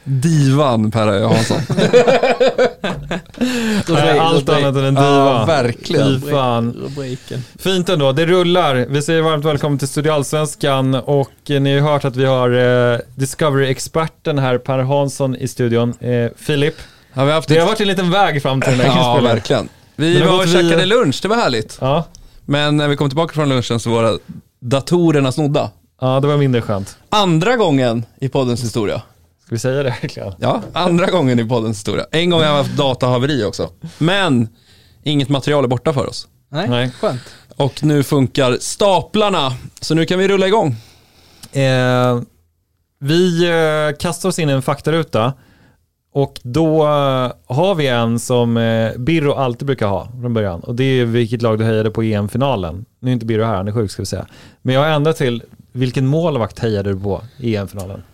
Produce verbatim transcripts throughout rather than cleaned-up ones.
Divan Per Hansson. Allt annat än en diva. Ja, verkligen. Fan. Rubriken. Fint ändå, det rullar. Vi säger varmt välkommen till Studio Allsvenskan. Och eh, ni har hört att vi har eh, Discovery-experten här, Per Hansson, i studion. eh, Filip, Har vi haft det ett... har varit en liten väg fram till den här Ja, killspelaren. verkligen. Vi Men det var var och vi- käkade lunch, det var härligt. Ja. Men när vi kom tillbaka från lunchen så var datorerna snodda. ja, det var mindre skönt. Andra gången i poddens historia. Ska vi säga det verkligen? Ja, andra gången i poddens historia. En gång har jag haft datahaveri också. Men inget material är borta för oss. Nej, Nej. skönt. Och nu funkar staplarna. Så nu kan vi rulla igång. Eh, vi eh, kastar oss in i en faktaruta. Och då eh, har vi en som eh, Birro alltid brukar ha från början. Och det är vilket lag du hejade på E M-finalen. Nu är inte Birro här, han är sjuk ska vi säga. Men jag har ändrat till, vilken målvakt hejade du på i E M-finalen?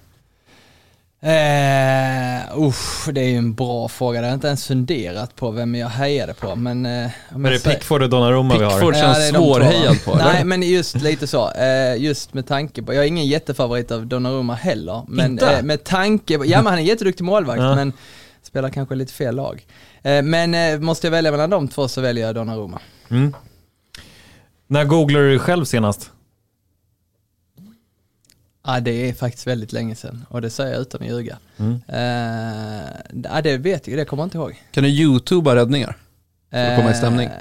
Eh, usch, det är ju en bra fråga. Det har jag inte ens funderat på vem jag hejade på. Men, eh, Men det är Pickford och Donnarumma vi har. Pickford Ja, känns det är de svårhejad två, på, va? eller? Nej, men just lite så. Eh, just med tanke på, jag är ingen jättefavorit av Donnarumma heller. Men Inte? eh, med tanke på, ja men han är en jätteduktig målvakt, Ja. men spelar kanske lite fel lag. Eh, men eh, måste jag välja mellan de två så väljer jag Donnarumma. Mm. När googlade du själv senast? Ja, det är faktiskt väldigt länge sedan. Och det säger jag utan att ljuga. Mm. Eh, ja, det vet jag, det kommer jag inte ihåg. Kan du youtuba räddningar? För att komma i stämning. Eh,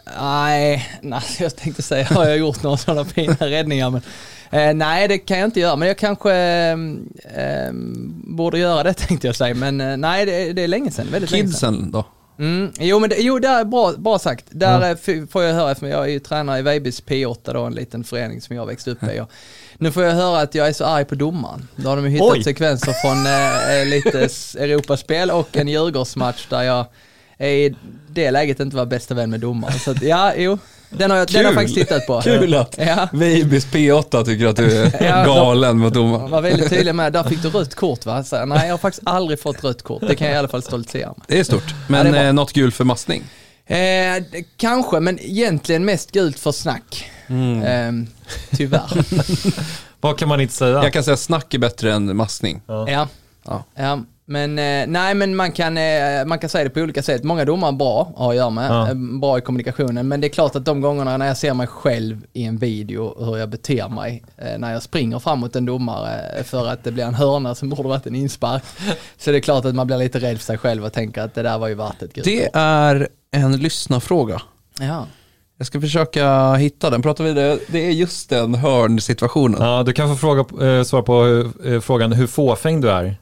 Nej, nej, jag tänkte säga, har jag gjort några sådana fina räddningar? Men, eh, nej, det kan jag inte göra. Men jag kanske eh, eh, borde göra det, tänkte jag säga. Men eh, nej, det, det är länge sedan. Väldigt länge sedan. Kidsen då? Mm, jo, men det, jo, det är bra, bra sagt. Där mm. f- får jag höra, för jag är ju tränare i Vejbys P åtta då, en liten förening som jag växte upp i. Och nu får jag höra att jag är så arg på domaren. Då har de ju hittat Oj. sekvenser från eh, lite s- Europaspel och en Djurgårdsmatch där jag i det läget inte var bästa vän med domaren. Så att, ja, jo. Den har jag, den har jag faktiskt tittat på. Kul att Ja. Vejbys P åtta tycker att du är Ja, galen mot Jag domaren. var väldigt tydlig med, där fick du rött kort va? Så, nej, jag har faktiskt aldrig fått rött kort. Det kan jag i alla fall stoltsera med. Det är stort. Ja, Men det är bra. eh, något gul för massning. Eh, det, kanske, men egentligen mest gult för snack. Eh, tyvärr. Vad kan man inte säga? Jag kan säga snack är bättre än massning. Ja. Ja. Ja. Ja. Men eh, nej, men man kan, eh, man kan säga det på olika sätt. Många domare är bra har att göra med, Ja. eh, bra i kommunikationen. Men det är klart att de gångerna när jag ser mig själv i en video hur jag beter mig eh, när jag springer fram mot en domare för att det blir en hörna som borde varit en inspark, så det är klart att man blir lite rädd för sig själv och tänker att det där var ju värt ett gult. Det är en lyssnarfråga. Ja. Jag ska försöka hitta den. Pratar vi det? Det är just den hörnsituationen. Ja, du kan få fråga, eh, svara på eh, frågan hur fåfäng du är.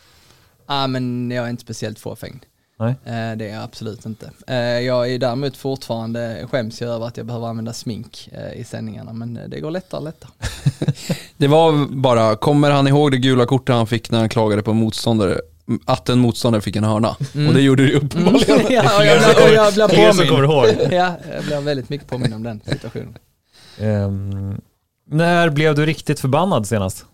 Ah, men jag är inte speciellt fåfängd. Nej. Eh, det är jag absolut inte. Eh, jag är däremot fortfarande, skäms jag över att jag behöver använda smink eh, i sändningarna, men det går lättare och lättare. Det var bara, kommer han ihåg det gula kortet han fick när han klagade på en motståndare? Att en motståndare fick en hörna. Mm. Och det gjorde det uppenbarligen. Mm. Ja, och jag blir, och jag blir Fler som kommer påmind. ihåg. Ja, jag blir väldigt mycket påmind om den situationen. Ehm, när blev du riktigt förbannad senast?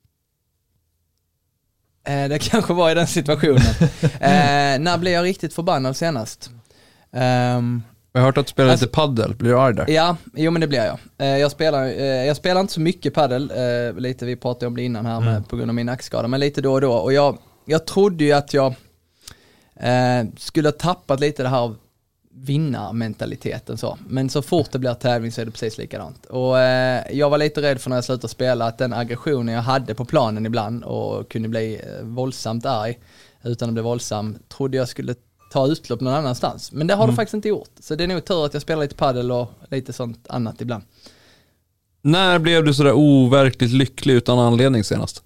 Eh, det kanske var i den situationen. Eh, när blev jag riktigt förbannad senast? Ehm, Jag har hört att du spelar Alltså- lite paddel. Blir du arg där? Ja, jo men det blir jag. Eh, jag, spelar, eh, jag spelar inte så mycket paddel, eh, lite vi pratade om det innan här med, på grund av min nackskada, men lite då och då. Och jag, jag trodde ju att jag eh, skulle ha tappat lite det här vinnarmentaliteten så. Men så fort det blir tävling så är det precis likadant. Och eh, jag var lite rädd för när jag slutade spela att den aggressionen jag hade på planen ibland och kunde bli eh, våldsamt arg utan att bli våldsam, trodde jag skulle ta utlopp någon annanstans. Men det har det faktiskt inte gjort. Så det är nog tur att jag spelar lite paddel och lite sånt annat ibland. När blev du sådär overkligt lycklig utan anledning senast?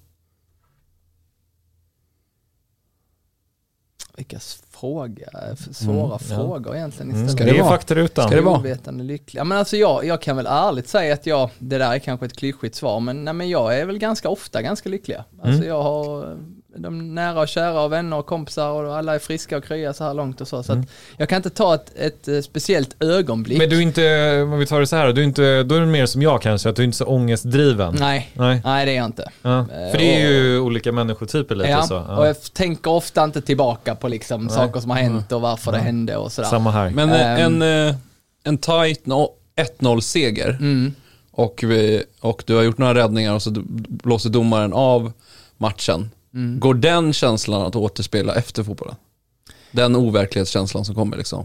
Vilka s- fråga, svåra Mm, ja. frågor egentligen Mm, istället. det är ju vara? faktarutan. Ska det vara? Ovetande lycklig. Ja, men alltså jag, jag kan väl ärligt säga att jag, det där är kanske ett klyschigt svar, men, nej, men jag är väl ganska ofta ganska lycklig. Alltså Mm. jag har de nära och kära och vänner och kompisar och alla är friska och krya så här långt och så. Så Mm. att jag kan inte ta ett, ett eh, speciellt ögonblick. Men du är inte, om vi tar det så här, du är inte, då är du mer som jag kanske, att du är inte så ångestdriven. Nej, Nej. nej det är jag inte. Ja. För det är ju olika människotyper lite Ja, så. och Ja. jag tänker ofta inte tillbaka på liksom Nej. saker som har hänt och varför det hände och sådär. Samma här. Men eh, Ehm. en, eh, en tight no- ett noll-seger Mm. och, vi, och du har gjort några räddningar och så d- blåser domaren av matchen. Mm. Går den känslan att återspela efter fotbollen? Den overklighetskänslan som kommer liksom?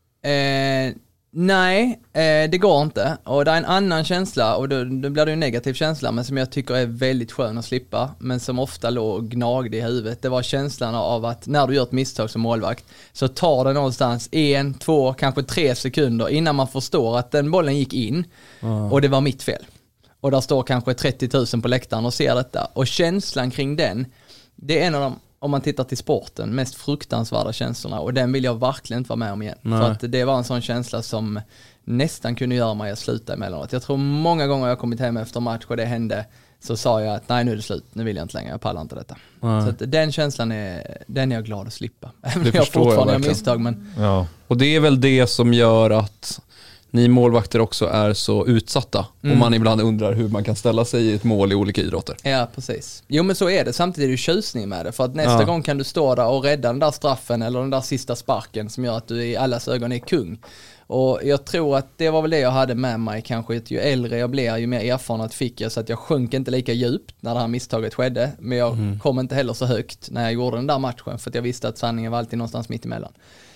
Eh, nej, eh, det går inte. Och det är en annan känsla, och då, då blir det en negativ känsla, men som jag tycker är väldigt skön att slippa, men som ofta låg gnagde i huvudet. Det var känslan av att när du gör ett misstag som målvakt så tar det någonstans en, två, kanske tre sekunder innan man förstår att den bollen gick in mm. och det var mitt fel. Och där står kanske trettio tusen på läktaren och ser detta. Och känslan kring den, det är en av de, om man tittar till sporten, mest fruktansvärda känslorna. Och den vill jag verkligen inte vara med om igen. Nej. För att det var en sån känsla som nästan kunde göra mig att sluta emellanåt. Jag tror många gånger jag kommit hem efter match och det hände, så sa jag att nej, nu är det slut, nu vill jag inte längre, jag pallar inte detta. Nej. Så att den känslan är, den är jag glad att slippa. Även om jag fortfarande har misstag. Men... Ja. Och det är väl det som gör att ni målvakter också är så utsatta. Mm. Och man ibland undrar hur man kan ställa sig i ett mål i olika idrotter. Ja, precis. Jo, men så är det. Samtidigt är det tjusning med det. För att nästa ja. gång kan du stå där och rädda den där straffen eller den där sista sparken som gör att du i allas ögon är kung. Och jag tror att det var väl det jag hade med mig kanske. Ju äldre jag blev, ju mer erfarenhet fick jag. Så att jag sjönk inte lika djupt när det här misstaget skedde. Men jag mm. kom inte heller så högt när jag gjorde den där matchen. För att jag visste att sanningen var alltid någonstans mitt emellan.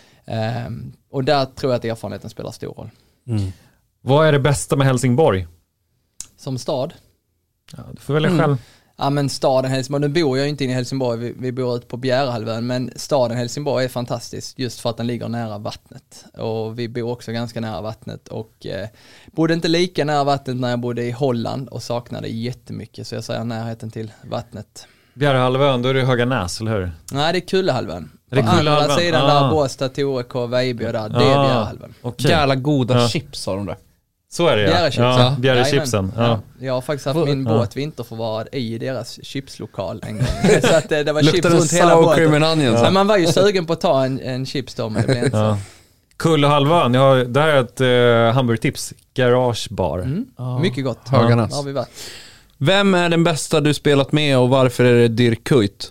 Um, och där tror jag att erfarenheten spelar stor roll. Mm. Vad är det bästa med Helsingborg? Som stad? Ja, du får välja mm. själv. Ja, men staden Helsingborg, nu bor jag ju inte inne i Helsingborg, vi, vi bor ute på Bjärehalvön, men staden Helsingborg är fantastisk just för att den ligger nära vattnet. Och vi bor också ganska nära vattnet och eh, bodde inte lika nära vattnet när jag bodde i Holland och saknade jättemycket, så jag säger närheten till vattnet. Bjärehalvön, då är det Höganäs, eller hur? Nej, det är Kullehalvön. Är det på Kullehalvön? Andra sidan ah. där Båstad, Torekå, Vejby och där, det är ah. Bjärehalvön. Okay. Jävla goda ja. chips har de där. Så är det, ja. Bjärechips, ja. Bjärechipsen. Ja. Ja. Jag har faktiskt haft min ja. båt vinterförvarad i deras chipslokal en gång. Så att det, det var chips Luktar runt hela båten. Ja. Men man var ju sugen på att ta en, en chips då, men det blev inte ja. så. Kullehalvön, jag har, där är ett uh, hamburgertips. Garagebar. Mm. Ja. Mycket gott. Höganäs. Ja, har vi varit. Vem är den bästa du spelat med och varför är det Dirk Kuyt?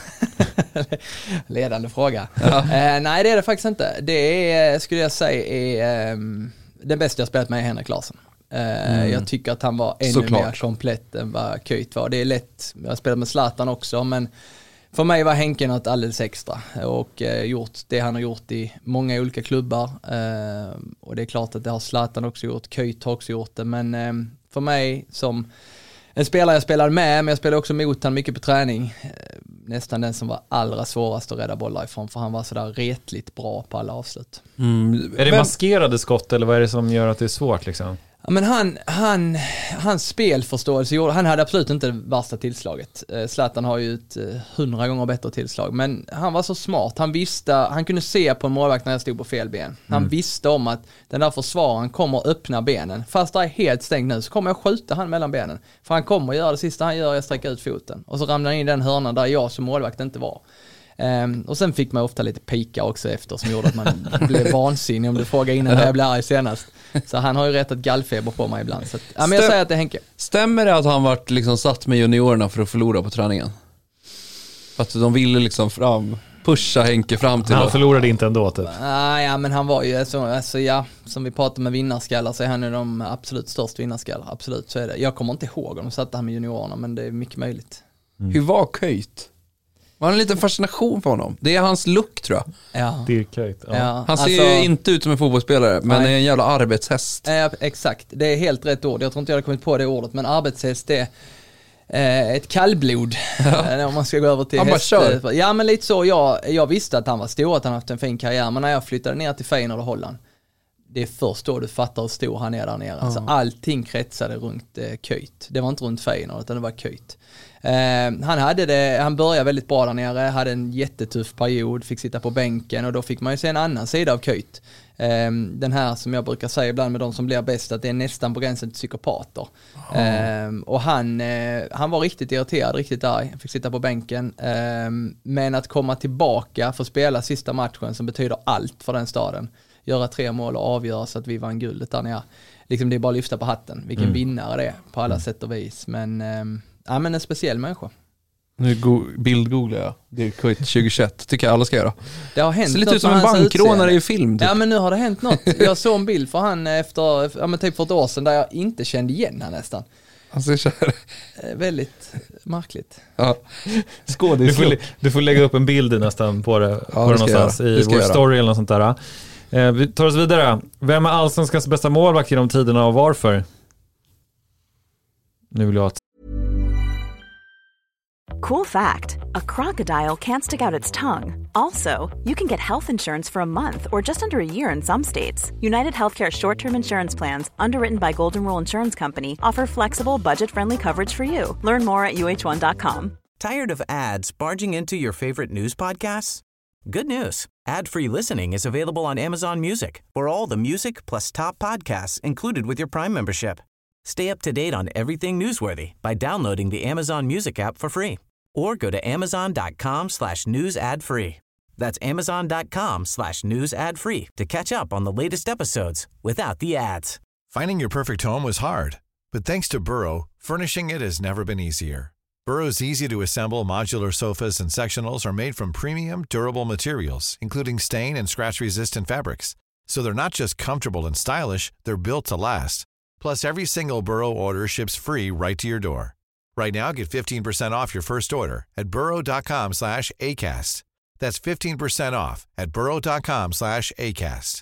Ledande fråga. Ja. Eh, nej, det är det faktiskt inte. Det är, skulle jag säga, är um, den bästa jag spelat med är Henrik Larsson. Eh, mm. Jag tycker att han var ännu Såklart. mer komplett än vad Kuyt var. Det är lätt, jag har spelat med Zlatan också, men för mig var Henke något alldeles extra och eh, gjort det han har gjort i många olika klubbar. Eh, och det är klart att det har Zlatan också gjort, Kuyt har också gjort det, men eh, för mig som en spelare jag spelade med, men jag spelade också mot han mycket på träning. Nästan den som var allra svårast att rädda bollar ifrån, för han var sådär retligt bra på alla avslut. Mm. Är det Vem? maskerade skott eller vad är det som gör att det är svårt liksom? Ja, men han, han, hans spelförståelse gjorde, han hade absolut inte det värsta tillslaget. Zlatan har ju ett hundra gånger bättre tillslag, men han var så smart. Han visste, han kunde se på en målvakt när jag stod på fel ben. Han mm. visste om att den där försvararen kommer att öppna benen. Fast det är helt stängt nu så kommer jag skjuta han mellan benen. För han kommer att göra det sista han gör är att sträcka ut foten. Och så ramlar han in i den hörnan där jag som målvakt inte var. Um, och sen fick man ofta lite pika också efter som gjorde att man blev vansinnig om du frågar innan när jag blev arg senast. Så han har ju rättat gallfeber på mig ibland. Så att, ja, men jag säger att det är Henke. Stämmer det att han varit liksom satt med juniorerna för att förlora på träningen? Att de ville liksom fram, pusha Henke fram till... Han då. förlorade inte ändå typ. Ah, ja, men han var ju så, alltså, ja, som vi pratar med vinnarskallar så är han ju de absolut största vinnarskallar. Absolut, så är det. Jag kommer inte ihåg om de satte han med juniorerna, men det är mycket möjligt. Mm. Hur var Kuyt? Var en liten fascination för honom. Det är hans look, tror jag. Ja. Dirk Kuyt. Ja. Ja, han ser alltså, ju inte ut som en fotbollsspelare, men nej. är en jävla arbetshäst. Ja, exakt. Det är helt rätt ord. Jag tror inte jag hade kommit på det ordet, men arbetshäst är eh, ett kallblod. Ja. Om man ska gå över till han häst. Bara kör. Ja, men lite så. Jag, jag visste att han var stor, att han haft en fin karriär, men när jag flyttade ner till Feyenoord och Holland, det är först då du fattar hur stor han är där nere. Mm. Alltså, allting kretsade runt eh, Kuyt. Det var inte runt Feyenoord, utan det var Kuyt. Uh, han hade det, han började väldigt bra där nere, hade en jättetuff period, fick sitta på bänken och då fick man ju se en annan sida av Kuyt. Uh, den här som jag brukar säga ibland med de som blir bäst, att det är nästan på gränsen till psykopater. Oh. Uh, och han, uh, han var riktigt irriterad, riktigt arg, fick sitta på bänken. Uh, men att komma tillbaka för att spela sista matchen som betyder allt för den staden, göra tre mål och avgöra så att vi vann guldet där nere. Liksom det är bara att lyfta på hatten, vilken mm. vinnare det är på alla mm. sätt och vis. Men um, ja, men en speciell människa. Nu go- bildgooglar jag. Det är Kuyt tjugohundratjugoett. Tycker jag alla ska göra. Det har hänt ser lite ut som en bankrånare i film. Typ. Ja, men nu har det hänt något. Jag såg en bild för han efter, ja, men typ för ett år sedan där jag inte kände igen han nästan. Alltså, kör. Eh, väldigt märkligt. Ja. Du får, du får lägga upp en bild nästan på det, ja, på det någonstans i vår story eller något sånt där. Eh, vi tar oss vidare. Vem är Allsvenskans bästa målvakt genom tiderna och varför? Nu vill jag att... Cool fact, a crocodile can't stick out its tongue. Also, you can get health insurance for a month or just under a year in some states. United Healthcare short-term insurance plans, underwritten by Golden Rule Insurance Company, offer flexible, budget-friendly coverage for you. Learn more at U H one dot com. Tired of ads barging into your favorite news podcasts? Good news. Ad-free listening is available on Amazon Music for all the music plus top podcasts included with your Prime membership. Stay up to date on everything newsworthy by downloading the Amazon Music app for free or go to amazon.com slash news ad free. That's amazon.com slash news ad free to catch up on the latest episodes without the ads. Finding your perfect home was hard, but thanks to Burrow, furnishing it has never been easier. Burrow's easy-to-assemble modular sofas and sectionals are made from premium, durable materials, including stain and scratch-resistant fabrics. So they're not just comfortable and stylish, they're built to last. Plus, every single Burrow order ships free right to your door. Right now, get fifteen percent off your first order at burrow.com slash ACAST. That's fifteen percent off at burrow.com slash ACAST.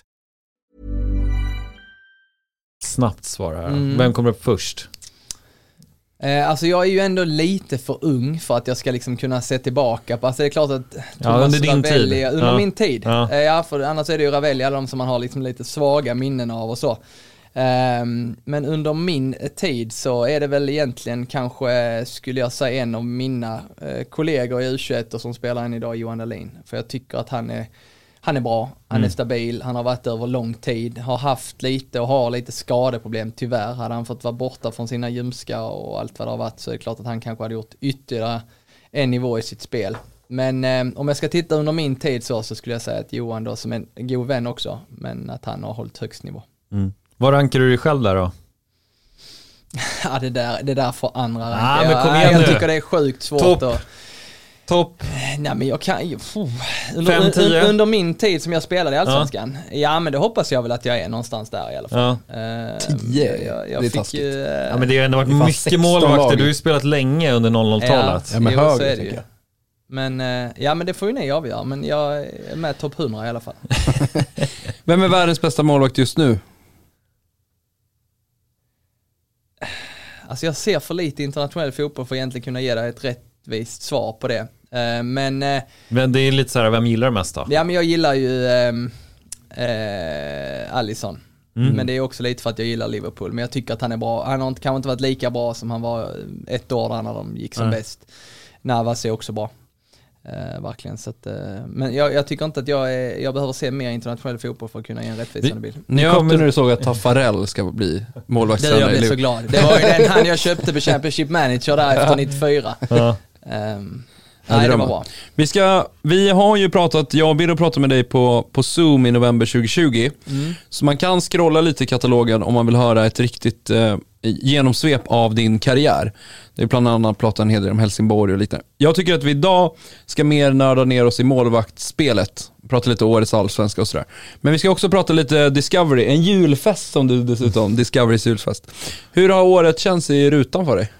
Snabbt svara här. Mm. Vem kommer upp först? Eh, alltså jag är ju ändå lite för ung för att jag ska liksom kunna se tillbaka på. Alltså det är klart att Thomas ja, under din Ravelli, tid. Under ja. min tid. Ja. Eh, ja, för annars är det ju Ravelli, alla de som man har liksom lite svaga minnen av och så. Eh, men under min tid så är det väl egentligen kanske, skulle jag säga, en av mina eh, kollegor i U tjugoett och som spelar än idag, Johan Dahlin. För jag tycker att han är Han är bra, han mm. är stabil, han har varit över lång tid, har haft lite och har lite skadeproblem tyvärr. Hade han fått vara borta från sina ljumskar och allt vad det har varit så är det klart att han kanske hade gjort ytterligare en nivå i sitt spel. Men eh, om jag ska titta under min tid så, så skulle jag säga att Johan då som en god vän också, men att han har hållit högst nivå. Mm. Var rankar du dig själv där då? Ja, det där, det där får andra ranka. Ah, men kom igen jag, jag nu. tycker det är sjukt svårt Topp. att... Topp. Nej men jag kan ju under, under, under min tid som jag spelade i Allsvenskan. Ja. ja men det hoppas jag väl att jag är någonstans där i alla fall. Ja. Uh, Tio. Jag, jag det är fick taskigt. ju, uh, ja men det har ändå varit mycket målvakter. Du har ju spelat länge under noll noll-talet. Ja, ja men jo, högre så är det tycker ju. jag. Men uh, ja men det får ju ni avgöra. Men jag är med topp hundra i alla fall. Vem är världens bästa målvakt just nu? Alltså jag ser för lite internationell fotboll för att egentligen kunna ge dig ett rättvist svar på det. Uh, men, uh, men det är lite så här, vem gillar mest då? Ja men jag gillar ju um, uh, Alisson. Mm. Men det är också lite för att jag gillar Liverpool. Men jag tycker att han är bra. Han har inte, kanske inte varit lika bra som han var ett år där när de gick som mm. bäst. Navas är också bra. Uh, verkligen. Så att, uh, men jag, jag tycker inte att jag, är, jag behöver se mer internationell fotboll för att kunna ge en rättvisande bild. Ni kommer när du såg att Taffarel ska bli målvaktstränare. Jag blev så glad. Det var ju den han jag köpte på Championship Manager där efter nittiofyra. Ja. Um, Nej, det var bra. Vi, ska, vi har ju pratat, jag och Birro pratade med dig på, på Zoom i november tjugo tjugo. Mm. Så man kan scrolla lite i katalogen om man vill höra ett riktigt eh, genomsvep av din karriär. Det är bland annat pratat en hel del om Helsingborg och liknande. Jag tycker att vi idag ska mer nörda ner oss i målvaktsspelet. Prata lite årets allsvenska och sådär. Men vi ska också prata lite Discovery. En julfest som du dessutom, Discoverys julfest. Hur har året känts i rutan för dig?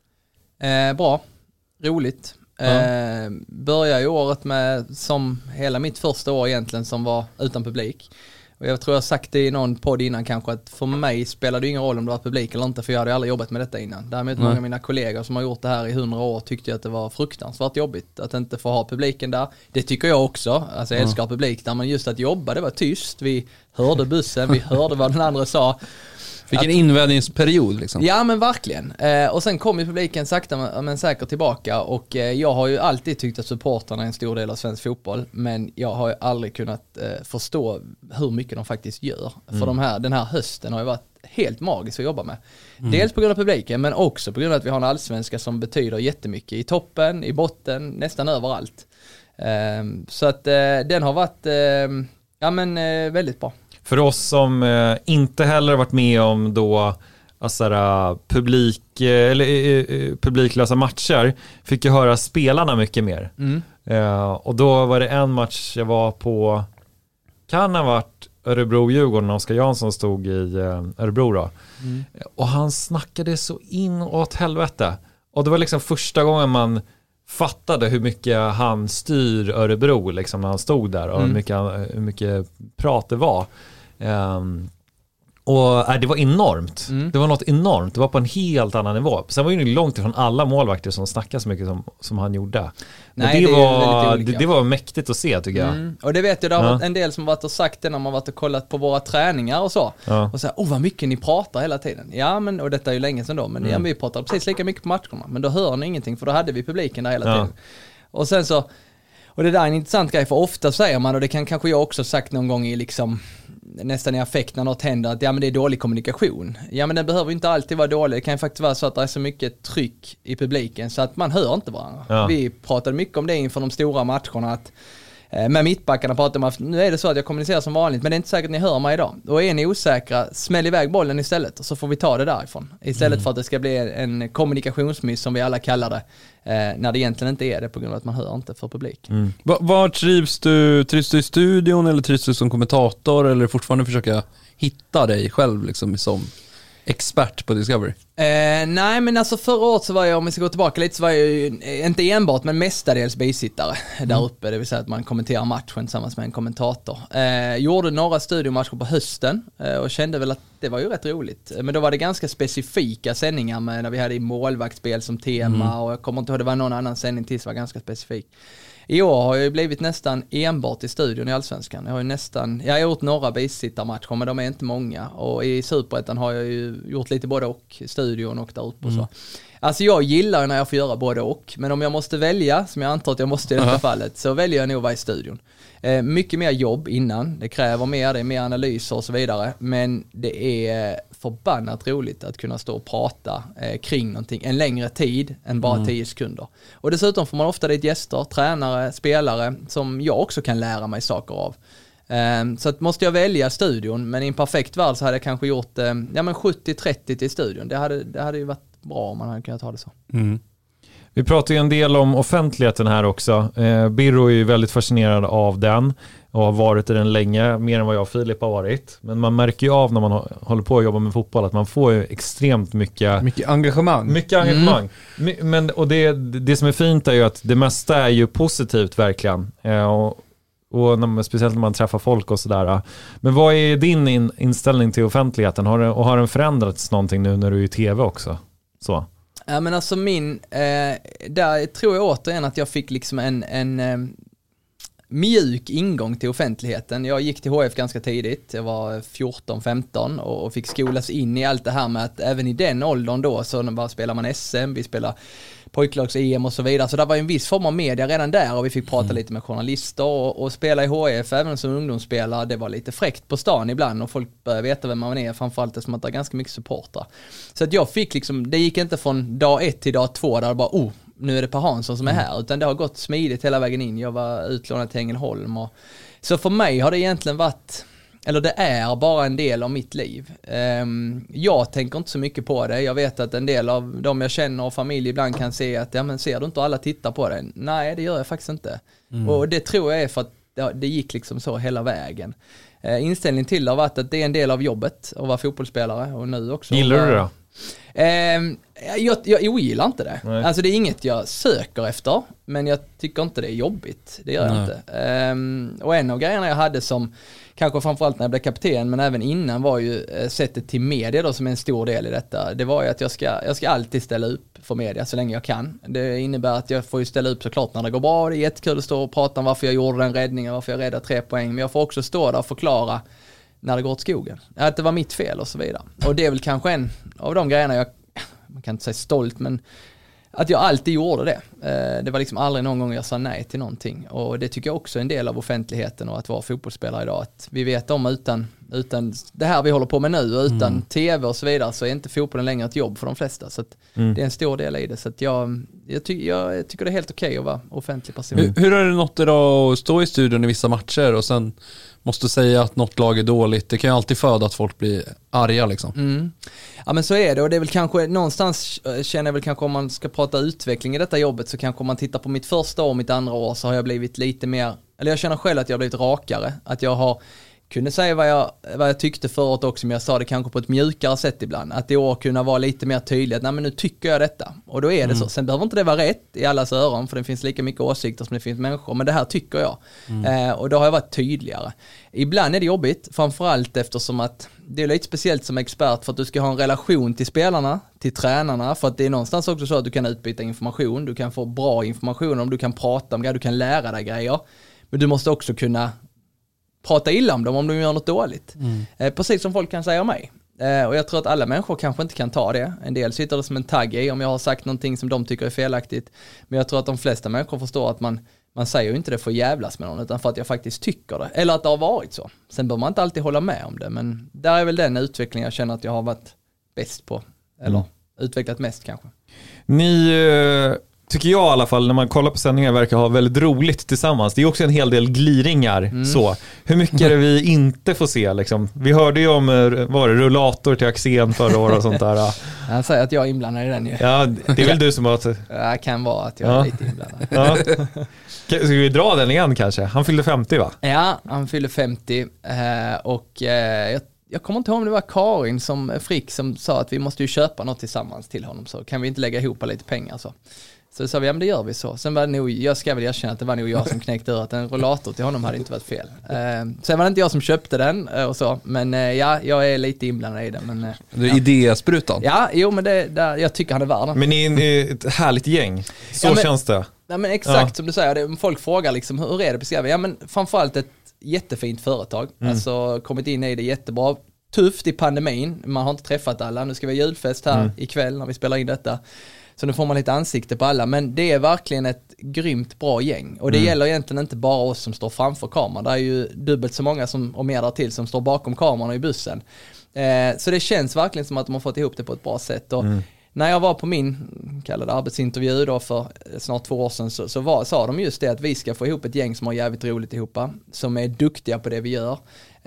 Eh, bra, roligt. Mm. Eh, börjar ju året med som hela mitt första år egentligen som var utan publik. Och jag tror jag har sagt det i någon podd innan kanske att för mig spelade det ingen roll om det var publik eller inte för jag hade aldrig jobbat med detta innan. Däremot mm. många av mina kollegor som har gjort det här i hundra år tyckte att det var fruktansvärt jobbigt att inte få ha publiken där. Det tycker jag också. Alltså jag älskar mm. publik där men just att jobba det var tyst. Vi hörde bussen, vi hörde vad den andra sa. Vilken invändningsperiod liksom. Ja men verkligen. Eh, och sen kom ju publiken sakta men, men säkert tillbaka och eh, jag har ju alltid tyckt att supportarna är en stor del av svensk fotboll men jag har ju aldrig kunnat eh, förstå hur mycket de faktiskt gör. Mm. För de här, den här hösten har ju varit helt magisk att jobba med. Mm. Dels på grund av publiken men också på grund av att vi har en allsvenska som betyder jättemycket i toppen, i botten, nästan överallt. Eh, så att eh, den har varit eh, ja men eh, väldigt bra. För oss som eh, inte heller varit med om då alltså, publik, eh, eller, eh, publiklösa matcher fick jag höra spelarna mycket mer. Mm. Eh, och då var det en match jag var på, kan ha varit Örebro-Djurgården, Oskar Jansson stod i Örebro då. Mm. Och han snackade så in åt helvete. Och det var liksom första gången man fattade hur mycket han styr Örebro liksom, när han stod där. Och mm. hur, mycket, hur mycket prat det var. Um, och äh, det var enormt. Mm. Det var något enormt. Det var på en helt annan nivå. Sen var ju långt ifrån alla målvakter som snackade så mycket som, som han gjorde. Nej, det, det, var, det, det var mäktigt att se, tycker jag. Mm. Och det vet jag, det har ja. varit en del som varit och sagt det när man varit och kollat på våra träningar och så. Ja. Och så här, åh vad mycket ni pratar hela tiden. Ja, men, och detta är ju länge sedan då, men mm. ja, vi pratar precis lika mycket på matcherna. Men då hör ni ingenting, för då hade vi publiken där hela ja. tiden. Och sen så, och det där är en intressant grej, för ofta säger man, och det kan kanske jag också sagt någon gång i liksom nästan i affekt när något händer, att ja men det är dålig kommunikation. Ja men det behöver inte alltid vara dålig. Det kan ju faktiskt vara så att det är så mycket tryck i publiken så att man hör inte varandra. Ja. Vi pratade mycket om det inför de stora matcherna, att med mittbackarna pratade man, nu är det så att jag kommunicerar som vanligt, men det är inte säkert att ni hör mig idag. Och är ni osäkra, smäll iväg bollen istället och så får vi ta det därifrån. Istället mm. för att det ska bli en kommunikationsmiss som vi alla kallar det, eh, när det egentligen inte är det på grund av att man hör inte för publik. Mm. Var, var trivs du? Trivs du i studion eller trivs du som kommentator, eller fortfarande försöka hitta dig själv liksom som expert på Discovery? Eh, nej men alltså förra året så var jag, om vi ska gå tillbaka lite, så var jag ju inte enbart men mestadels bisittare mm. där uppe, det vill säga att man kommenterar matchen tillsammans med en kommentator. Eh, gjorde några studiomatcher på hösten eh, och kände väl att det var ju rätt roligt. Men då var det ganska specifika sändningar med, när vi hade i målvaktsspel som tema mm. och jag kommer inte ihåg, det var någon annan sändning till som var ganska specifik. I år har jag ju blivit nästan enbart i studion i Allsvenskan. Jag har ju nästan, jag har gjort några bisittarmatcher men de är inte många. Och i Superettan har jag ju gjort lite både och, studion och där uppe och så. Mm. Alltså jag gillar när jag får göra både och, men om jag måste välja, som jag antar att jag måste i detta uh-huh. fallet, så väljer jag nog vara i studion. Eh, mycket mer jobb innan, det kräver mer, det är mer analyser och så vidare, men det är förbannat roligt att kunna stå och prata eh, kring någonting en längre tid än bara tio mm. sekunder. Och dessutom får man ofta dit gäster, tränare, spelare som jag också kan lära mig saker av. Eh, så att måste jag välja studion, men i en perfekt värld så hade jag kanske gjort eh, ja, men sjuttio trettio till studion. Det hade, det hade ju varit bra om man hade kunnat ha det så. Mm. Vi pratar ju en del om offentligheten här också. Eh, Birro är ju väldigt fascinerad av den och har varit i den länge, mer än vad jag och Filip har varit. Men man märker ju av när man håller på att jobba med fotboll att man får ju extremt mycket... Mycket engagemang. Mycket engagemang. Mm. Men, och det, det som är fint är ju att det mesta är ju positivt verkligen. Eh, och och när man, speciellt när man träffar folk och sådär. Men vad är din in, inställning till offentligheten? Har det, och har den förändrats någonting nu när du är i tv också? Så. Ja men alltså min, eh, där tror jag återigen att jag fick liksom en, en eh, mjuk ingång till offentligheten. Jag gick till H F ganska tidigt, jag var fjorton femton och, och fick skolas in i allt det här med att även i den åldern då så bara spelar man S M, vi spelar pojklags-E M och så vidare. Så det var en viss form av media redan där och vi fick prata mm. lite med journalister och, och spela i H F även som ungdomsspelare. Det var lite fräckt på stan ibland och folk började veta vem man är, framförallt eftersom att det är ganska mycket supportrar. Så att jag fick liksom, det gick inte från dag ett till dag två där det bara, oh, nu är det Per Hansson som är här, utan det har gått smidigt hela vägen in. Jag var utlånad till Ängelholm och så för mig har det egentligen varit, eller det är bara en del av mitt liv. Um, jag tänker inte så mycket på det. Jag vet att en del av de jag känner och familj ibland kan se att, ja men ser du inte alla tittar på det? Nej, det gör jag faktiskt inte. Mm. Och det tror jag är för att det, det gick liksom så hela vägen. Uh, inställning till det har varit att det är en del av jobbet att vara fotbollsspelare och nu också. Gillar du det då? Um, jag, jag ogillar inte det. Nej. Alltså det är inget jag söker efter, men jag tycker inte det är jobbigt. Det gör jag Nej. inte. Um, och en av grejerna jag hade som kanske framförallt när jag blev kapten, men även innan var ju sättet till media då som är en stor del i detta. Det var ju att jag ska, jag ska alltid ställa upp för media så länge jag kan. Det innebär att jag får ju ställa upp såklart när det går bra. Det är jättekul att stå och prata om varför jag gjorde den räddningen, varför jag räddade tre poäng. Men jag får också stå där och förklara när det går åt skogen. Att det var mitt fel och så vidare. Och det är väl kanske en av de grejerna jag, man kan inte säga stolt, men att jag alltid gjorde det. Det var liksom aldrig någon gång jag sa nej till någonting. Och det tycker jag också är en del av offentligheten och att vara fotbollsspelare idag. Att vi vet om utan, utan det här vi håller på med nu och utan mm. tv och så vidare så är inte fotbollen längre ett jobb för de flesta. Så att mm. det är en stor del i det. Så att jag, jag, ty- jag tycker det är helt okej okay att vara offentlig person. Hur, hur är det något idag att stå i studion i vissa matcher och sen måste säga att något lag är dåligt? Det kan ju alltid föda att folk blir arga liksom. Mm. Ja men så är det, och det är väl kanske någonstans känner jag väl kanske om man ska prata utveckling i detta jobbet, så kanske om man tittar på mitt första år och mitt andra år så har jag blivit lite mer, eller jag känner själv att jag har blivit rakare, att jag har kunde säga vad jag, vad jag tyckte förut också, men jag sa det kanske på ett mjukare sätt ibland. Att i år kunna vara lite mer tydlig, att nej, men nu tycker jag detta. Och då är det mm. så. Sen behöver inte det vara rätt i allas öron, för det finns lika mycket åsikter som det finns människor. Men det här tycker jag. Mm. Eh, och då har jag varit tydligare. Ibland är det jobbigt, framförallt eftersom att det är lite speciellt som expert, för att du ska ha en relation till spelarna, till tränarna, för att det är någonstans också så att du kan utbyta information, du kan få bra information om, du kan prata om det, du kan lära dig grejer. Men du måste också kunna prata illa om dem om de gör något dåligt. Mm. Eh, precis som folk kan säga om mig. Eh, och jag tror att alla människor kanske inte kan ta det. En del sitter det som en tagg i om jag har sagt någonting som de tycker är felaktigt. Men jag tror att de flesta människor förstår att man, man säger ju inte det för att jävlas med någon, utan för att jag faktiskt tycker det. Eller att det har varit så. Sen bör man inte alltid hålla med om det. Men där är väl den utveckling jag känner att jag har varit bäst på. Eller mm. utvecklat mest kanske. Ni... Uh... tycker jag i alla fall, när man kollar på sändningar, verkar ha väldigt roligt tillsammans. Det är också en hel del gliringar. Mm. Så. Hur mycket är det vi inte får se? Liksom? Vi hörde ju om var det, rullator till Axén förra året och sånt där. Han säger att jag är inblandad i den ju. Ja, det är väl du som har... Ja, det kan vara att jag ja. är lite inblandad. Ja. Ska vi dra den igen kanske? Han fyllde femtio, va? Ja, han fyllde femtio. Och jag, jag kommer inte ihåg om det var Karin som Frick som sa att vi måste ju köpa något tillsammans till honom. Så kan vi inte lägga ihop lite pengar så. Så sa vi, ja men det gör vi så. Sen var det nog, jag ska väl erkänna att det var nog jag som knäckte ur att en rollator till honom hade inte varit fel. Eh, sen var det inte jag som köpte den och så. Men eh, ja, jag är lite inblandad i det. Men, eh, du är ja. idésprutan. Ja, jo men det, där, jag tycker han är värd. Men ni är ett härligt gäng. Så ja, men, känns det. Ja men exakt ja. som du säger. Det, folk frågar liksom, hur är det beskrivet? Ja men framförallt ett jättefint företag. Mm. Alltså kommit in i det jättebra. Tufft i pandemin. Man har inte träffat alla. Nu ska vi ha julfest här mm. ikväll när vi spelar in detta. Så nu får man lite ansikte på alla. Men det är verkligen ett grymt bra gäng. Och det mm. gäller egentligen inte bara oss som står framför kameran. Det är ju dubbelt så många som, och mer där till som står bakom kameran och i bussen. Eh, så det känns verkligen som att de har fått ihop det på ett bra sätt. Och mm. när jag var på min kallade arbetsintervju då för snart två år sedan så, så var, sa de just det att vi ska få ihop ett gäng som har jävligt roligt ihop. Som är duktiga på det vi gör.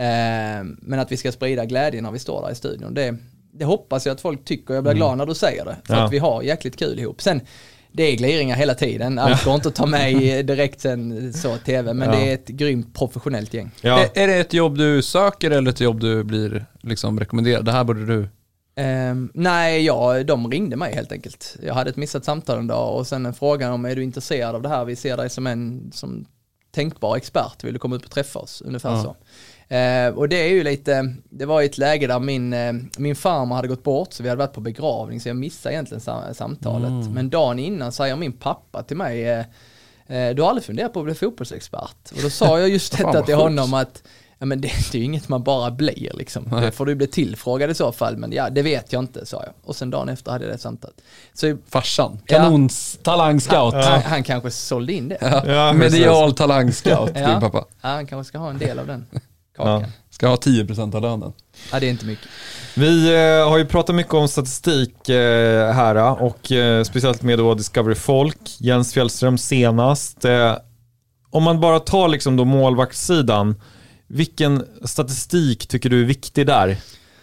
Eh, men att vi ska sprida glädje när vi står där i studion. Det Det hoppas jag att folk tycker. Jag blir glad när du säger det. För ja. att vi har jäkligt kul ihop. Sen, det är gliringar hela tiden. Allt ja. går inte att ta med direkt sen så tv. Men ja. det är ett grymt professionellt gäng. Ja. Är, är det ett jobb du söker eller ett jobb du blir liksom rekommenderad? Det här borde du... Um, nej, ja, de ringde mig helt enkelt. Jag hade ett missat samtal en dag. Och sen en fråga om, är du intresserad av det här? Vi ser dig som en som tänkbar expert. Vill du komma upp och träffa oss? Ungefär ja. så. Uh, och det är ju lite, det var ett läge där min, uh, min farmor hade gått bort, så vi hade varit på begravning, så jag missade egentligen sam- samtalet. Mm. Men dagen innan säger min pappa till mig, uh, uh, du har aldrig funderat på att bli fotbollsexpert? Och då sa jag just detta till honom att ja, men det, det är ju inget man bara blir liksom. Nej. Det får du bli tillfrågad i så fall, men ja, det vet jag inte, sa jag. Och sen dagen efter hade jag det samtalet. Så, farsan, kanons ja, talangscout. Han, han, han kanske sålde in det. Ja. Ja, medial talangscout, din ja. pappa. Ja, han kanske ska ha en del av den kakan. Ja. Ska ha tio procent av lönen. Ja, det är inte mycket. Vi eh, har ju pratat mycket om statistik eh, här och eh, speciellt med då Discovery Folk, Jens Fjällström senast. Eh, om man bara tar liksom då målvaktssidan, vilken statistik tycker du är viktig där?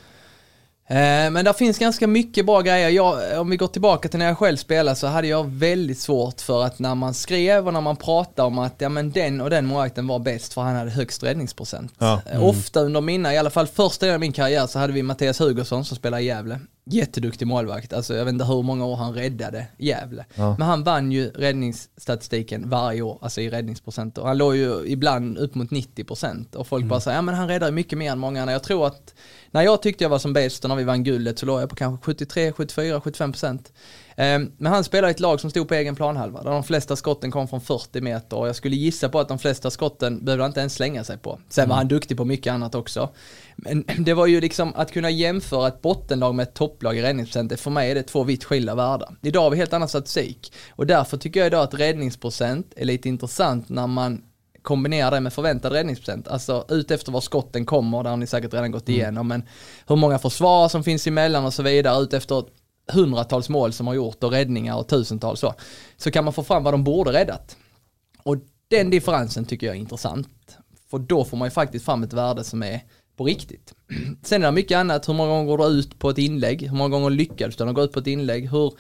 Eh, men där finns ganska mycket bra grejer. Jag, om vi går tillbaka till när jag själv spelade, så hade jag väldigt svårt för att när man skrev och när man pratade om att ja, men den och den målvakten var bäst för han hade högst räddningsprocent. Ja. Mm. Ofta under mina, i alla fall första delen av min karriär, så hade vi Mattias Hugosson som spelade i Gävle. Jätteduktig målvakt. Alltså, jag vet inte hur många år han räddade Gävle. Ja. Men han vann ju räddningsstatistiken varje år, alltså i räddningsprocent. Och han låg ju ibland upp mot nittio procent. Och folk mm. bara säger, ja men han räddar mycket mer än många andra. Jag tror att när jag tyckte jag var som bäst och när vi vann guldet, så låg jag på kanske sjuttiotre, sjuttiofyra, sjuttiofem procent. Um, men han spelade i ett lag som stod på egen planhalva, där de flesta skotten kom från fyrtio meter, och jag skulle gissa på att de flesta skotten behövde inte ens slänga sig på. Sen mm. var han duktig på mycket annat också. Men det var ju liksom att kunna jämföra ett bottenlag med ett topplag i räddningsprocent. För mig är det två vitt skilda världar. Idag har vi helt annan statistik, och därför tycker jag idag att räddningsprocent är lite intressant när man kombinerar det med förväntad räddningsprocent. Alltså ut efter var skotten kommer, där har ni säkert redan gått igenom, mm. men hur många försvar som finns emellan och så vidare, ut efter hundratals mål som har gjort och räddningar och tusentals så, så kan man få fram vad de borde räddat. Och den differensen tycker jag är intressant, för då får man ju faktiskt fram ett värde som är på riktigt. Sen är det mycket annat, hur många gånger går du ut på ett inlägg, hur många gånger lyckas du gå ut på ett inlägg, hur,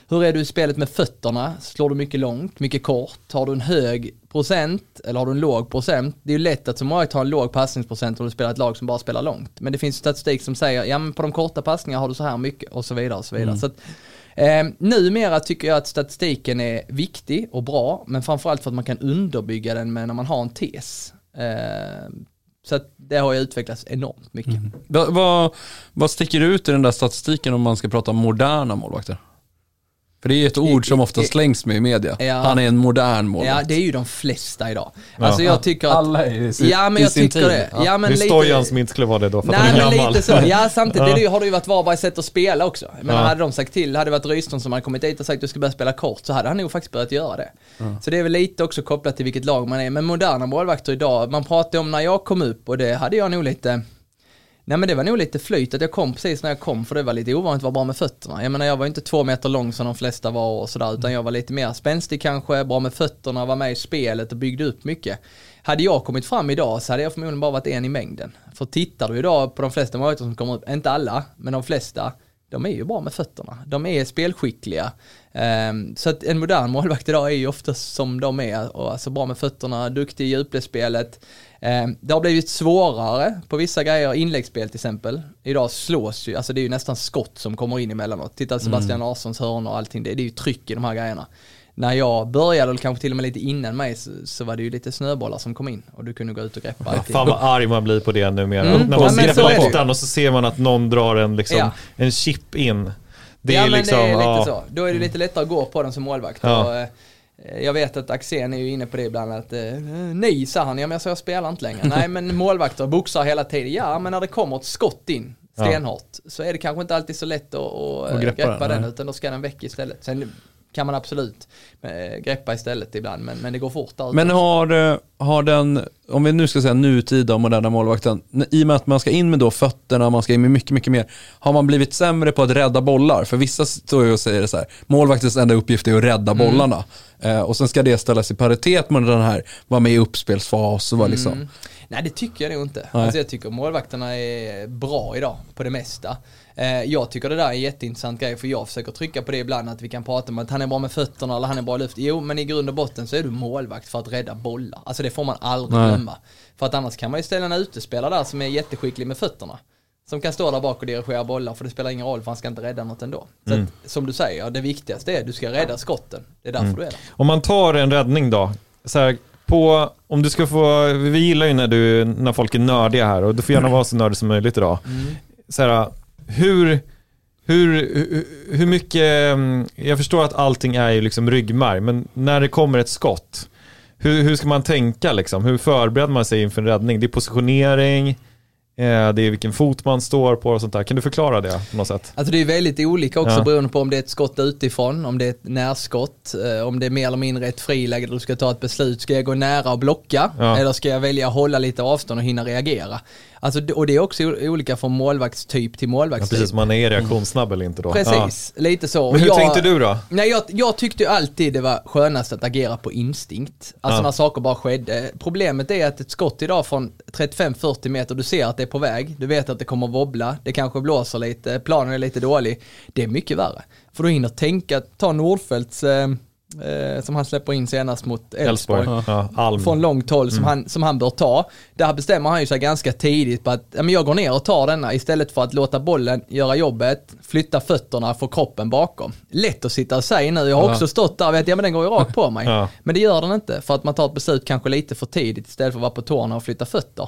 Hur är du i spelet med fötterna? Slår du mycket långt, mycket kort? Har du en hög procent eller har du en låg procent? Det är ju lätt att som många har en låg passningsprocent om du spelar ett lag som bara spelar långt. Men det finns statistik som säger, ja men på de korta passningarna har du så här mycket och så vidare och så vidare. Mm. Så att, eh, numera tycker jag att statistiken är viktig och bra, men framförallt för att man kan underbygga den med när man har en tes. Eh, Så att det har ju utvecklats enormt mycket. Mm. Vad, vad, vad sticker ut i den där statistiken om man ska prata om moderna målvakter? För det är ett ord som ofta slängs med i media. Ja. Han är en modern målvakt. Ja, det är ju de flesta idag. Ja. Alltså jag tycker att... Alla är i sin, ja, men jag tycker det. Ja. Ja, men det är Stojan som inte skulle vara det då, för nej, att han är men gammal. Lite så. Ja, samtidigt ja. Det har det ju varit Varbergs sätt att spela också. Men ja. Hade de sagt till, hade det varit Ryston som hade kommit dit och sagt att du ska börja spela kort, så hade han nog faktiskt börjat göra det. Ja. Så det är väl lite också kopplat till vilket lag man är. Men moderna målvakter idag, man pratar om när jag kom upp, och det hade jag nog lite... Nej, men det var nog lite flyt att jag kom precis när jag kom, för det var lite ovanligt att vara bra med fötterna. Jag menar, jag var inte två meter lång som de flesta var och sådär, utan jag var lite mer spänstig kanske, bra med fötterna, var med i spelet och byggde upp mycket. Hade jag kommit fram idag så hade jag förmodligen bara varit en i mängden. För tittar du idag på de flesta målvakter som kommer upp, inte alla, men de flesta, de är ju bra med fötterna. De är spelskickliga. Um, så att en modern målvakt idag är ju ofta som de är, och alltså bra med fötterna, duktig i djupledsspelet. Um, det har blivit svårare på vissa grejer, inläggsspel till exempel. Idag slås ju, alltså det är ju nästan skott som kommer in emellanåt. Titta Sebastian mm. Larssons hörn och allting, det, det är ju tryck i de här grejerna. När jag började, eller kanske till och med lite innan mig, så, så var det ju lite snöbollar som kom in och du kunde gå ut och greppa. Ja, fan vad arg man blir på det numera. Mm. När man ja, ser läktaren och så ser man att någon drar en, liksom, ja. en chip in. Det ja, är men liksom, det är lite ja. så. Då är det lite lättare att gå på den som målvakt. Ja. Och, eh, jag vet att Axén är ju inne på det ibland, att eh, nej, sa han, ja, men jag, jag spelar inte längre. Nej, men målvakter boxar hela tiden. Ja, men när det kommer ett skott in stenhårt, ja. så är det kanske inte alltid så lätt att, att och greppa, greppa den, den utan då ska den väck istället. Sen kan man absolut äh, greppa istället ibland, men, men det går fort där. Men har, har den, om vi nu ska säga nutida moderna målvakten, i och med att man ska in med då fötterna, man ska in med mycket, mycket mer, har man blivit sämre på att rädda bollar? För vissa står ju och säger det så här, målvaktens enda uppgift är att rädda mm. bollarna. Eh, och sen ska det ställas i paritet med den här, vara med i uppspelsfas och vara liksom... Mm. Nej, det tycker jag nog inte. Alltså, jag tycker målvakterna är bra idag på det mesta. Eh, jag tycker det där är en jätteintressant grej, för jag försöker trycka på det ibland, att vi kan prata om att han är bra med fötterna eller han är bra i luft. Jo, men i grund och botten så är du målvakt för att rädda bollar. Alltså det får man aldrig Nej. glömma. För att annars kan man ju ställa en utespelare där som är jätteskicklig med fötterna, som kan stå där bak och dirigera bollar, för det spelar ingen roll, för han ska inte rädda något ändå. Så mm. att, som du säger, det viktigaste är att du ska rädda skotten. Det är därför mm. du är där. Om man tar en räddning då, så här, på, om du ska få, vi gillar ju när, du, när folk är nördiga här, och du får gärna vara så nördig som möjligt idag. Mm. Så här, hur, hur, hur, hur mycket, jag förstår att allting är ju liksom ryggmärg, men när det kommer ett skott, hur, hur ska man tänka liksom? Hur förbereder man sig inför en räddning? Det är positionering, det är vilken fot man står på och sånt där. Kan du förklara det på något sätt? Alltså det är väldigt olika också, ja. beroende på om det är ett skott utifrån, om det är ett närskott, om det är mer eller mindre ett friläge där du ska ta ett beslut. Ska jag gå nära och blocka? Ja. Eller ska jag välja att hålla lite avstånd och hinna reagera? Alltså, och det är också olika från målvaktstyp till målvaktstyp. Ja, precis, man är reaktionssnabb eller inte då. Precis, ja. lite så. Men hur jag, tänkte du då? Nej, jag, jag tyckte ju alltid det var skönast att agera på instinkt. Alltså ja. när saker bara skedde. Problemet är att ett skott idag från trettiofem till fyrtio meter, du ser att det är på väg. Du vet att det kommer att wobbla. Det kanske blåser lite. Planen är lite dålig. Det är mycket värre. För du hinner tänka, ta Nordfeldts... Eh, Eh, som han släpper in senast mot Elfsborg ja, från långt håll som, mm. han, som han bör ta. Där bestämmer han ju sig ganska tidigt på att ja, men jag går ner och tar denna istället för att låta bollen göra jobbet, flytta fötterna, få kroppen bakom. Lätt att sitta och säga nu, jag har ja. också stått där och vet, ja men den går ju rakt på mig. Ja. Men det gör den inte, för att man tar ett beslut kanske lite för tidigt istället för att vara på tårna och flytta fötter.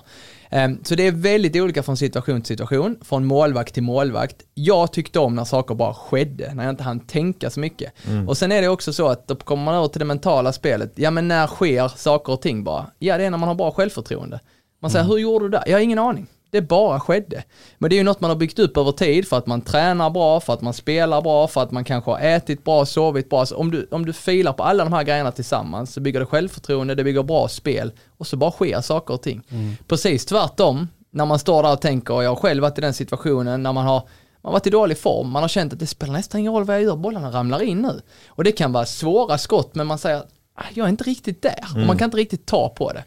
Så det är väldigt olika från situation till situation, från målvakt till målvakt. Jag tyckte om när saker bara skedde, när jag inte hann tänka så mycket. Mm. Och sen är det också så att då kommer man över till det mentala spelet. Ja, men när sker saker och ting bara? Ja, det är när man har bra självförtroende. Man säger, mm. hur gjorde du det? Jag har ingen aning. Det bara skedde. Men det är ju något man har byggt upp över tid, för att man tränar bra, för att man spelar bra, för att man kanske har ätit bra, sovit bra. Så om du, om du filar på alla de här grejerna tillsammans, så bygger det självförtroende, det bygger bra spel, och så bara sker saker och ting. Mm. Precis tvärtom, när man står där och tänker, och jag har själv varit i den situationen, när man har man har varit i dålig form, man har känt att det spelar nästan ingen roll vad jag gör, bollarna ramlar in nu. Och det kan vara svåra skott, men man säger, jag är inte riktigt där, mm. och man kan inte riktigt ta på det.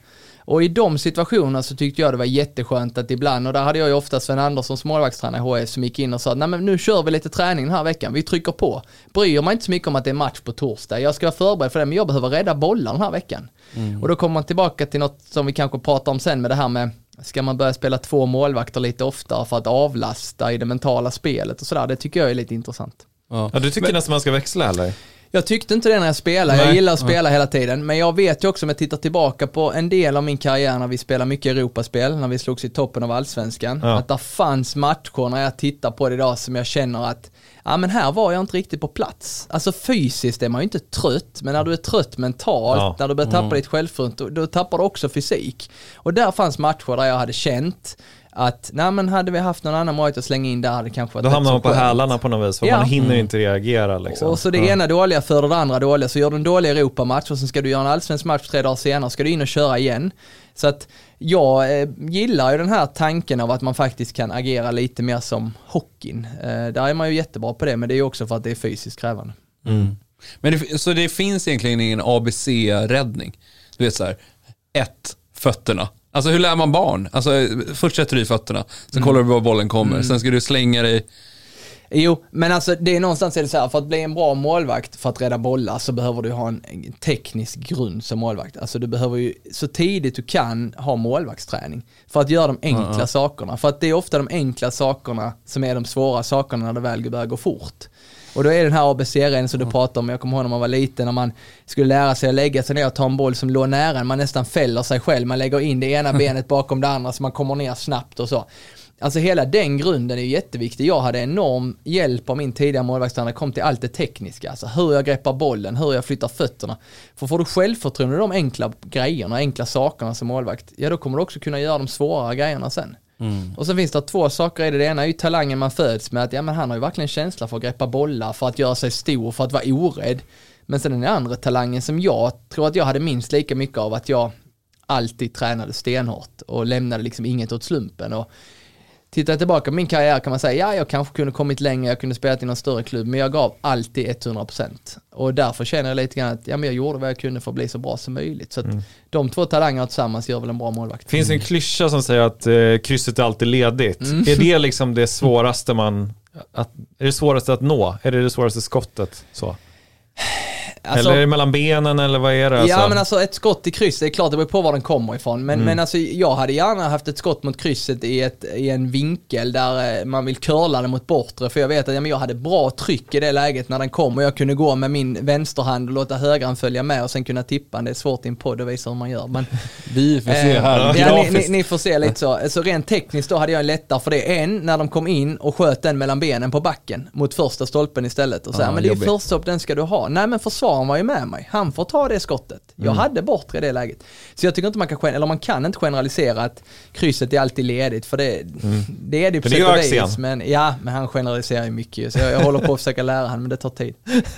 Och i de situationerna så tyckte jag det var jätteskönt att ibland, och där hade jag ju ofta Sven Andersson som målvaktstränare i H F som gick in och sa, nej men nu kör vi lite träning den här veckan, vi trycker på. Bryr mig inte så mycket om att det är match på torsdag, jag ska vara förberedd för det, men jag behöver rädda bollar den här veckan. Mm. Och då kommer man tillbaka till något som vi kanske pratar om sen med det här med, ska man börja spela två målvakter lite oftare för att avlasta i det mentala spelet och sådär, det tycker jag är lite intressant. Ja, ja du tycker men, nästan man ska växla eller? Jag tyckte inte det när jag spelade, jag gillar att spela ja. hela tiden, men jag vet ju också om jag tittar tillbaka på en del av min karriär när vi spelade mycket Europaspel, när vi slogs i toppen av allsvenskan, ja. att det fanns matcher när jag tittar på det idag som jag känner att ja men här var jag inte riktigt på plats. Alltså fysiskt är man ju inte trött, men när du är trött mentalt, ja. när du börjar tappa mm. ditt självförtroende, då, då tappar du också fysik. Och där fanns matcher där jag hade känt att nej men hade vi haft någon annan målvakt att slänga in där hade det kanske varit. Då hamnar man på hälarna på något vis för ja. man hinner mm. inte reagera liksom. Och så det ja. ena dåliga för det andra dåliga, så gör du en dålig Europamatch och sen ska du göra en allsvensk match tre dagar senare, ska du in och köra igen. Så att jag eh, gillar ju den här tanken av att man faktiskt kan agera lite mer som hockeyn. Eh, där är man ju jättebra på det, men det är ju också för att det är fysiskt krävande. Mm. Men det, så det finns egentligen ingen A B C-räddning? Du vet så här, ett, fötterna. Alltså hur lär man barn? Alltså först sätter du i fötterna, sen mm. kollar du var bollen kommer, mm. sen ska du slänga dig. Jo, men alltså det är någonstans är det så här, för att bli en bra målvakt för att rädda bollar så behöver du ha en teknisk grund som målvakt. Alltså du behöver ju så tidigt du kan ha målvaktsträning för att göra de enkla mm. sakerna. För att det är ofta de enkla sakerna som är de svåra sakerna när det väl börjar gå fort. Och då är den här A B C-regeln som du pratar om, jag kommer ihåg när man var liten, när man skulle lära sig att lägga sig ner och ta en boll som låg nära, man nästan fäller sig själv, man lägger in det ena benet bakom det andra så man kommer ner snabbt och så. Alltså hela den grunden är jätteviktig. Jag hade enorm hjälp av min tidiga målvaktstränare, kom till allt det tekniska, alltså hur jag greppar bollen, hur jag flyttar fötterna. För får du självförtroende i de enkla grejerna, enkla sakerna som målvakt, ja då kommer du också kunna göra de svåra grejerna sen. Mm. Och så finns det två saker i det. Det ena är ju talangen man föds med, att ja, men han har ju verkligen känsla för att greppa bollar, för att göra sig stor, för att vara orädd. Men sen den andra talangen som jag tror att jag hade minst lika mycket av, att jag alltid tränade stenhårt och lämnade liksom inget åt slumpen. Och tittar jag tillbaka på min karriär kan man säga, ja jag kanske kunde kommit längre, jag kunde spelat i någon större klubb, men jag gav alltid hundra procent. Och därför känner jag lite grann att ja, men jag gjorde vad jag kunde för att bli så bra som möjligt. Så att mm. de två talangerna tillsammans gör väl en bra målvakt. Finns en klyscha som säger att eh, krysset är alltid ledigt. Mm. Är det liksom det svåraste man, att, är det svåraste att nå? Är det det svåraste skottet? Så? Alltså, eller är det mellan benen eller vad är det? Alltså? Ja men alltså ett skott i kryss, det är klart det beror på var den kommer ifrån. Men, mm. men alltså jag hade gärna haft ett skott mot krysset i, ett, i en vinkel där man vill curla den mot bortre. För jag vet att ja, men jag hade bra tryck i det läget när den kom. Och jag kunde gå med min vänsterhand och låta högran följa med och sen kunna tippa. Det är svårt i en podd att visa hur man gör. Men, vi får se här. Eh, ja, ni, ni, ni får se lite så. Så rent tekniskt då hade jag lättare för det. En, när de kom in och sköt den mellan benen på backen mot första stolpen istället. Och så här, ah, men det är första stopp, den ska du ha. Nej men försvaren var ju med mig. Han får ta det skottet. Jag mm. hade bortre i det läget. Så jag tycker inte man kan, eller man kan inte generalisera att krysset är alltid ledigt. För det, mm. det är det på sätt och vis. Men, ja, men han generaliserar ju mycket. Så jag, jag håller på att försöka lära han, men det tar tid.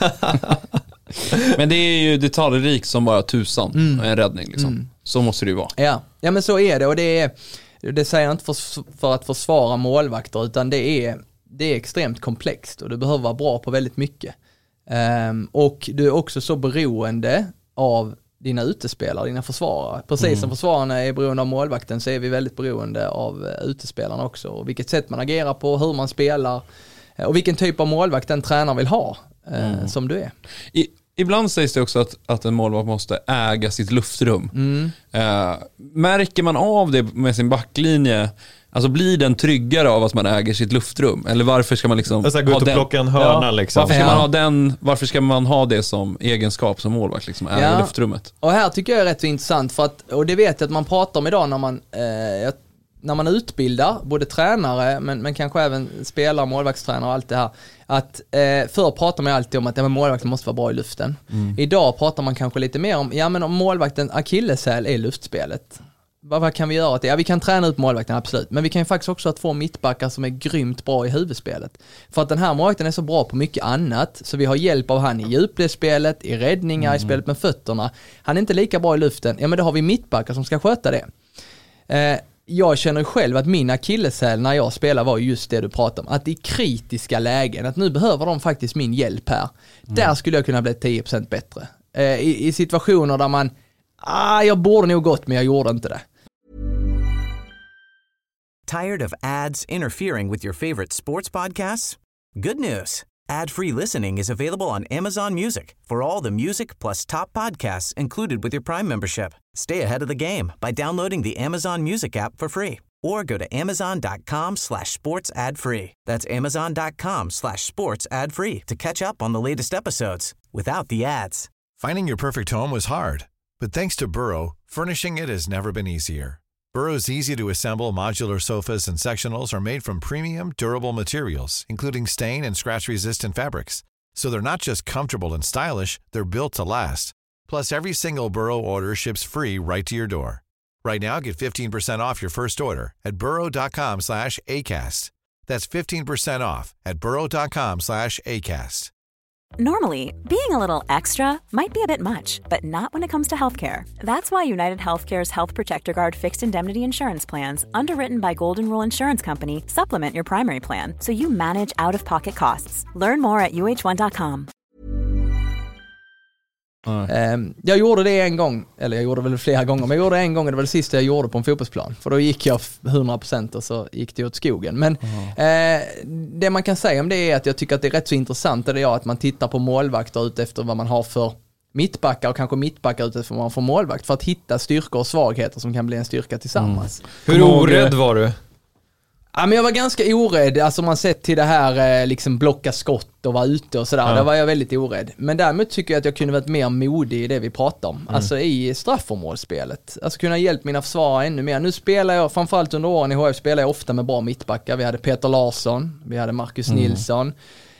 Men det är ju detaljrikt som bara tusan. Mm. En räddning liksom. Mm. Så måste det ju vara. Ja. ja, men så är det. Och det är, det säger jag inte för, för att försvara målvakter, utan det är, det är extremt komplext. Och du behöver vara bra på väldigt mycket. Um, och du är också så beroende av dina utespelare, dina försvarare. Precis mm. som försvararna är beroende av målvakten, så är vi väldigt beroende av uh, utespelarna också. Och vilket sätt man agerar på, hur man spelar uh, och vilken typ av målvakt den tränaren vill ha uh, mm. som du är. I, ibland sägs det också att, att en målvakt måste äga sitt luftrum. Mm. Uh, märker man av det med sin backlinje? Alltså blir den tryggare av att man äger sitt luftrum? Eller varför ska man liksom ha gå ut och plocka en hörna ja. liksom? Varför ska ja. man ha den, varför ska man ha det som egenskap som målvakt liksom, äga ja. luftrummet? Och här tycker jag är rätt så intressant, för att, och det vet jag att man pratar om idag när man eh, när man utbildar både tränare men, men kanske även spelare, målvaktstränare och allt det här, att eh, förr pratar man alltid om att ja, målvakten måste vara bra i luften. Mm. Idag pratar man kanske lite mer om, ja men om målvakten akilleshäl är luftspelet. Vad, vad kan vi göra till? Ja, vi kan träna ut målvakten, absolut. Men vi kan ju faktiskt också ha två mittbackar som är grymt bra i huvudspelet. För att den här målvakten är så bra på mycket annat. Så vi har hjälp av han i djupledsspelet, i räddningar, mm. i spelet med fötterna. Han är inte lika bra i luften. Ja, men då har vi mittbackar som ska sköta det. Eh, jag känner själv att min akilleshäl när jag spelar var just det du pratar om. Att i kritiska lägen, att nu behöver de faktiskt min hjälp här. Mm. Där skulle jag kunna bli tio procent bättre. Eh, i, I situationer där man Ah, jag borde nog gått, men jag gjorde inte det. Tired of ads interfering with your favorite sports podcasts? Good news. Ad-free listening is available on Amazon Music for all the music plus top podcasts included with your Prime membership. Stay ahead of the game by downloading the Amazon Music app for free or go to amazon.com slash sports ad free. That's amazon.com slash sports ad free to catch up on the latest episodes without the ads. Finding your perfect home was hard, but thanks to Burrow, furnishing it has never been easier. Burrow's easy-to-assemble modular sofas and sectionals are made from premium, durable materials, including stain and scratch-resistant fabrics. So they're not just comfortable and stylish, they're built to last. Plus, every single Burrow order ships free right to your door. Right now, get fifteen percent off your first order at burrow.com slash ACAST. That's fifteen percent off at burrow.com slash ACAST. Normally, being a little extra might be a bit much, but not when it comes to healthcare. That's why United Healthcare's Health Protector Guard fixed indemnity insurance plans, underwritten by Golden Rule Insurance Company, supplement your primary plan so you manage out-of-pocket costs. Learn more at u h one dot com. Mm. Jag gjorde det en gång, eller jag gjorde väl flera gånger, men jag gjorde det en gång och det var det sista jag gjorde på en fotbollsplan. För då gick jag hundra procent och så gick det åt skogen. Men mm. eh, det man kan säga om det är att jag tycker att det är rätt så intressant, det är att man tittar på målvakter ut efter vad man har för mittbackar och kanske mittbackar ut efter vad man får målvakt, för att hitta styrkor och svagheter som kan bli en styrka tillsammans. Mm. Hur orädd var du? Ja, men jag var ganska orädd, alltså man sett till det här liksom blocka skott och vara ute och sådär, ja. Där var jag väldigt orädd. Men däremot tycker jag att jag kunde varit mer modig i det vi pratar om, mm. alltså i straffområdesspelet. Alltså kunna hjälpa mina försvarare ännu mer. Nu spelar jag, framförallt under åren i H F spelar jag ofta med bra mittbackar. Vi hade Peter Larsson, vi hade Marcus mm. Nilsson,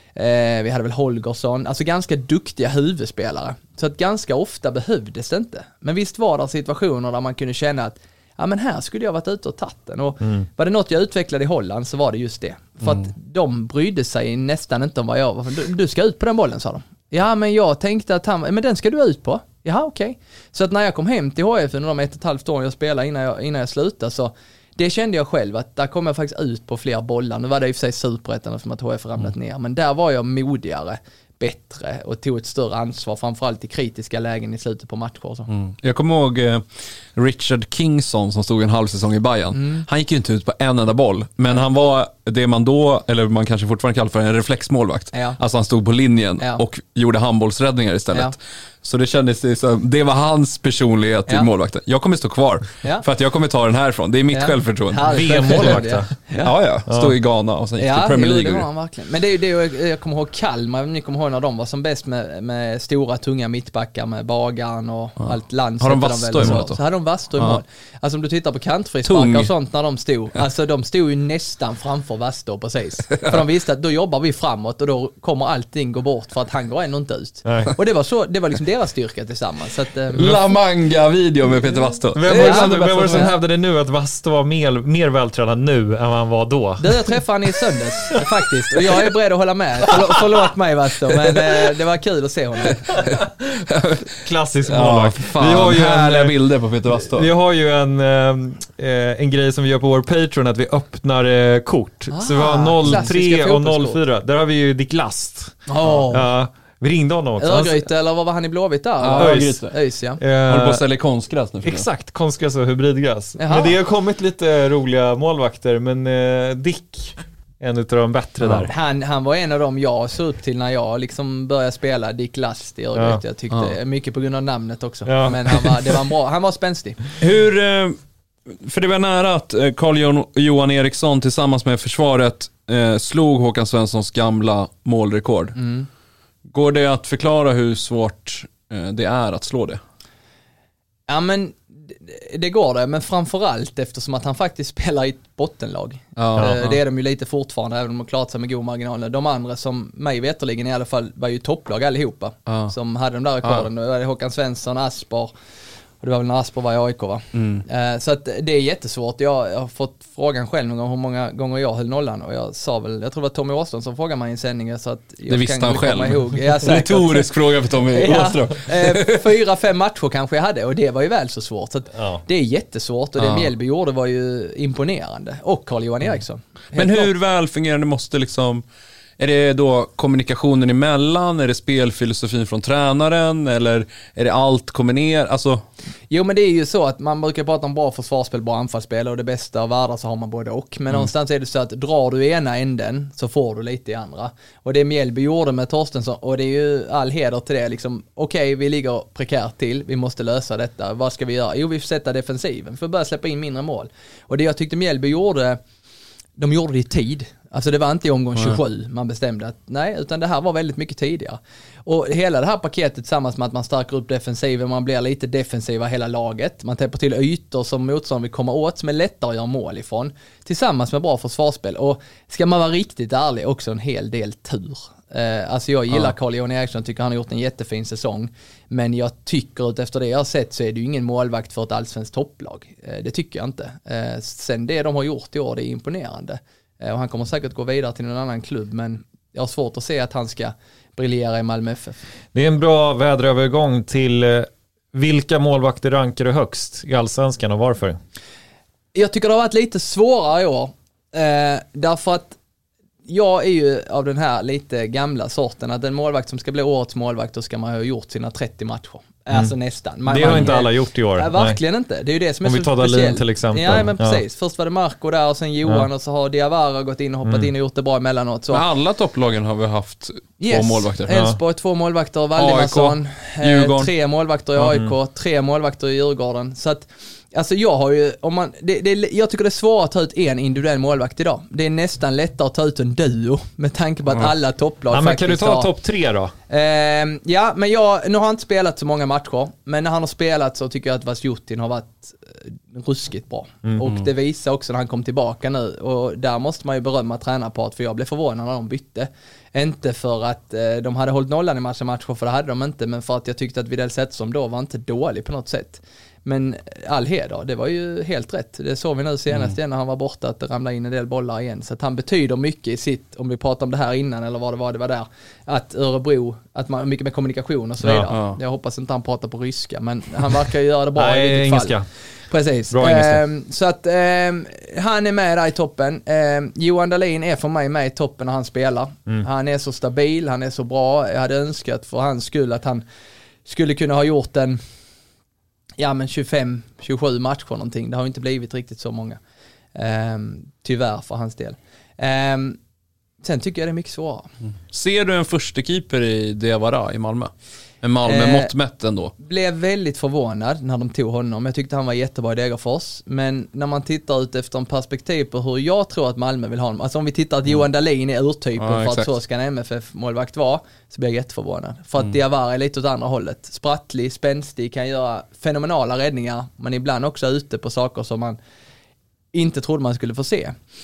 eh, vi hade väl Holgersson, alltså ganska duktiga huvudspelare. Så att ganska ofta behövdes det inte. Men visst var det situationer där man kunde känna att ja, men här skulle jag varit ute och tagit den. Och mm. var det något jag utvecklade i Holland så var det just det. För mm. att de brydde sig nästan inte om vad jag var. Du, du ska ut på den bollen, sa de. Ja, men jag tänkte att han, men den ska du ut på. Ja, okej. Okay. Så att när jag kom hem till H F under de ett och ett halvt år jag spelade innan jag, innan jag slutade, så det kände jag själv att där kom jag faktiskt ut på fler bollar. Nu var det i och för sig superettan för att H F ramlat mm. ner. Men där var jag modigare, bättre och tog ett större ansvar, framförallt i kritiska lägen i slutet på matcher. Så. Mm. Jag kommer ihåg eh, Richard Kingston som stod en halv säsong i Bayern. Mm. Han gick ju inte ut på en enda boll, men mm. han var det man då, eller man kanske fortfarande kallar för en reflexmålvakt. Ja. Alltså han stod på linjen ja. och gjorde handbollsräddningar istället. Ja. Så det kändes så, det var hans personlighet till ja. målvakten. Jag kommer stå kvar ja. för att jag kommer ta den härifrån. Det är mitt ja. självförtroende. V M-målvakt. Ja. ja, ja. ja. Stod i Ghana och sen gick ja, till Premier League. Ja, det var han verkligen. Men det är det jag, jag kommer ihåg Kalmar, ni kommer ihåg när de var som bäst med, med stora tunga mittbackar med Bagan och ja. allt land. Har de Vasto i mål? Så hade de Vasto i mål. Alltså om du tittar på kantfrisparkar och sånt när de stod, ja. alltså de stod ju nästan framför Vasto precis. För de visste att då jobbar vi framåt och då kommer allting gå bort för att han går ändå inte ut. Nej. Och det var så, det var liksom deras styrka tillsammans. Så att, um... La Manga-video med Peter Vasto. Vem var det som, vem var det som hävdade nu att Vasto var mer, mer vältränad nu än vad han var då? Det jag träffade han i söndags faktiskt. Och jag är beredd att hålla med. Förlåt, förlåt mig Vasto, men eh, det var kul att se honom. Klassisk målvakt. Ja, vi har ju härliga en, bilder på Peter Vasto. Vi har ju en, eh, en grej som vi gör på vår Patreon, att vi öppnar eh, kort. Ah, så vi har noll tre och noll fyra. Där har vi ju Dick Last. Oh. Ja. Vi ringde honom också. Örgryte, eller vad var han i Blåvitt där? Ja, Örgryte. Öjs, ja. Uh, Håller på att sälja konstgräs nu. Exakt, konstgräs och hybridgräs. Jaha. Men det har kommit lite roliga målvakter, men uh, Dick är en av de bättre ja. där. Han, han var en av dem jag såg upp till när jag liksom började spela, Dick Last i Örgryte. Ja. Jag tyckte ja. mycket på grund av namnet också. Ja. Men han var, det var bra. Han var spänstig. Hur... Uh, för det var nära att Carl-Johan Eriksson tillsammans med försvaret uh, slog Håkan Svenssons gamla målrekord. Mm. Går det att förklara hur svårt det är att slå det? Ja, men det går det, men framförallt eftersom att han faktiskt spelar i ett bottenlag. Ja, det ja. är de ju lite fortfarande, även om de har klarat sig med god marginal. De andra som mig veterligen i alla fall var ju topplag allihopa, ja. som hade de där rekorden. Ja. Det var Håkan Svensson, Asper, och det var väl när Asper var i A I K, va? Mm. Uh, så att det är jättesvårt. Jag, jag har fått frågan själv någon gång hur många gånger jag höll nollan, och jag sa väl, jag tror det var Tommy Åström som frågade mig i en sändning, så att jag det visste han själv. Ihåg. Ja, retorisk fråga för Tommy ja, Åström. uh, fyra, fem matcher kanske jag hade, och det var ju väl så svårt. Så att ja. det är jättesvårt, och det ja. Mjällby gjorde var ju imponerande. Och Carl-Johan Eriksson. Men hur klart. Väl fungerande måste liksom Är det då kommunikationen emellan? Är det spelfilosofin från tränaren? Eller är det allt kommer ner? Alltså... Jo, men det är ju så att man brukar prata om bra försvarsspel, bra anfallsspel och det bästa av världar så har man både och. Men mm. någonstans är det så att drar du ena änden så får du lite i andra. Och det Mjällby gjorde med Torstensson, och det är ju all heder till det, liksom, okej, okay, vi ligger prekärt till, vi måste lösa detta. Vad ska vi göra? Jo, vi får sätta defensiven, vi får börja släppa in mindre mål. Och det jag tyckte Mjällby gjorde, de gjorde det i tid. Alltså det var inte i omgång tjugosju man bestämde att nej, utan det här var väldigt mycket tidigare. Och hela det här paketet tillsammans med att man stärker upp defensiven, man blir lite defensiva hela laget, man täpper till ytor som motståndaren vill komma åt som är lättare att göra mål ifrån, tillsammans med bra försvarsspel. Och ska man vara riktigt ärlig, också en hel del tur. Eh, alltså jag gillar Carl-Johan Eriksson, tycker han har gjort en jättefin säsong, men jag tycker ut efter det jag har sett så är det ju ingen målvakt för ett allsvenskt topplag. Eh, det tycker jag inte. Eh, sen det de har gjort i år, det är imponerande. Och han kommer säkert gå vidare till någon annan klubb, men jag har svårt att se att han ska briljera i Malmö F F. Det är en bra väderövergång till vilka målvakter rankar du högst i Allsvenskan och varför? Jag tycker det har varit lite svårare i år. Eh, därför att jag är ju av den här lite gamla sorten att en målvakt som ska bli årets målvakt, då ska man ha gjort sina trettio matcher. Mm. Alltså nästan. Man, det har man, inte alla gjort i år. Nej, verkligen nej. Inte. Det är ju det som är Om så vi tar speciellt. Dahlin till exempel. Ja, men precis. Ja. Först var det Marco där och sen Johan ja. och så har Diawara gått in och hoppat mm. in och gjort det bra emellanåt. Så. Men alla topplagen har vi haft yes. två målvakter. Elfsborg, ja. två målvakter, Valdimarsson, eh, tre målvakter i A I K, mm. tre målvakter i Djurgården. Så att alltså jag har ju, om man, det, det, jag tycker det är svårt att ta ut en individuell målvakt idag. Det är nästan lättare att ta ut en duo med tanke på att mm. alla topplag ja, faktiskt har. Men kan du ta topp tre då? Eh, ja, men jag, nu har han inte spelat så många matcher, men när han har spelat så tycker jag att Vasjutin har varit eh, ruskigt bra. Mm. Och det visar också när han kom tillbaka nu, och där måste man ju berömma tränarparet, för jag blev förvånad när de bytte. Inte för att eh, de hade hållit nollan i matcher matcher, för det hade de inte, men för att jag tyckte att Widell Zetterström då var inte dålig på något sätt. Men all heder, det var ju helt rätt. Det såg vi nu senast mm. igen när han var borta, att det ramlade in en del bollar igen. Så att han betyder mycket i sitt, om vi pratar om det här innan eller vad det var, det var där, att Örebro, att man mycket med kommunikation och så vidare. Ja, ja. Jag hoppas inte han pratar på ryska, men han verkar ju göra det bra. Nej, i vilket fall. Precis. Eh, så att eh, han är med där i toppen. Eh, Johan Dahlin är för mig med i toppen när han spelar. Mm. Han är så stabil, han är så bra. Jag hade önskat för hans skull att han skulle kunna ha gjort en ja men tjugofem tjugosju matcher någonting. Det har inte blivit riktigt så många. Um, tyvärr för hans del. Um, sen tycker jag det är mycket svårare. Mm. Ser du en första keeper i Diawara i Malmö? En Malmö eh, måttmätt ändå. Blev väldigt förvånad när de tog honom. Jag tyckte han var jättebra i Degerfors. Men när man tittar ut efter en perspektiv på hur jag tror att Malmö vill ha honom. Alltså om vi tittar att mm. Johan Dahlin är urtypen ja, för exakt. Att så ska en M F F-målvakt vara. Så blir jag jätteförvånad. För att mm. Diawara är lite åt andra hållet. Sprattlig, spänstig, kan göra fenomenala räddningar. Men ibland också ute på saker som man inte trodde man skulle få se.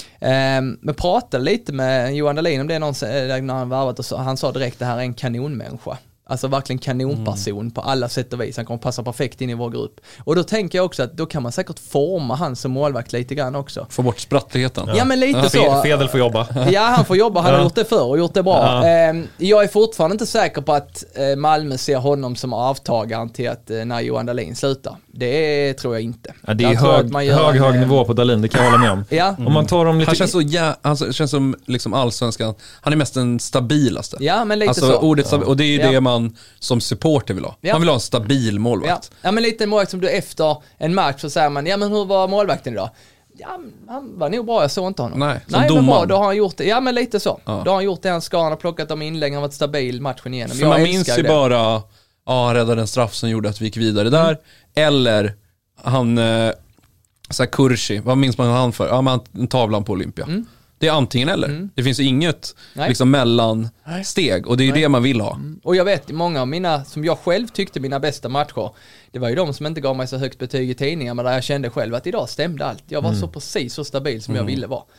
Um, men pratade lite med Johan Dahlin om det någon, när han varvat och så, han sa direkt det här är en kanonmänniska. Alltså verkligen kanonperson mm. på alla sätt och vis. Han kommer passa perfekt in i vår grupp. Och då tänker jag också att då kan man säkert forma han som målvakt lite grann också. Få bort sprattligheten. Ja, ja men lite ja. så. Fedel får jobba. Ja, han får jobba. Han ja. har gjort det förr och gjort det bra. Ja. Jag är fortfarande inte säker på att Malmö ser honom som avtagaren till att när Johan Dahlin slutar. Det tror jag inte. Ja, det är hög, man hög, hög nivå på Dahlin, det kan jag hålla med om. Ja. Mm. Om man tar dem lite... Han känns så, ja, han känns som liksom allsvenskan. Han är mest den stabilaste. Ja, men lite alltså, så. Ordet stabil, och det är ju ja. det man som supporter vill ha. Ja. Man vill ha en stabil målvakt. Ja, ja men lite en målvakt som du efter en match så säger man, ja men hur var målvakten idag? Ja, han var nog bra, jag såg inte honom. Nej, som Nej domaren. Men bra, då har han gjort det. Ja, men lite så. Ja. Då har han gjort det han ska, han har plockat de inlägg, han har varit stabil matchen igenom. För jag man minns ju det. bara, ja, han räddade en straff som gjorde att vi gick vidare där. Mm. Eller han, eh, såhär Kursi, vad minns man han för? Ja, men en tavlan på Olympia. Mm. Det är antingen eller. Mm. Det finns inget liksom mellansteg. Och det är ju Nej. det man vill ha. Mm. Och jag vet, många av mina, som jag själv tyckte mina bästa matcher, det var ju de som inte gav mig så högt betyg i tidningar, men där jag kände själv att idag stämde allt. Jag var mm. så precis så stabil som mm. jag ville vara.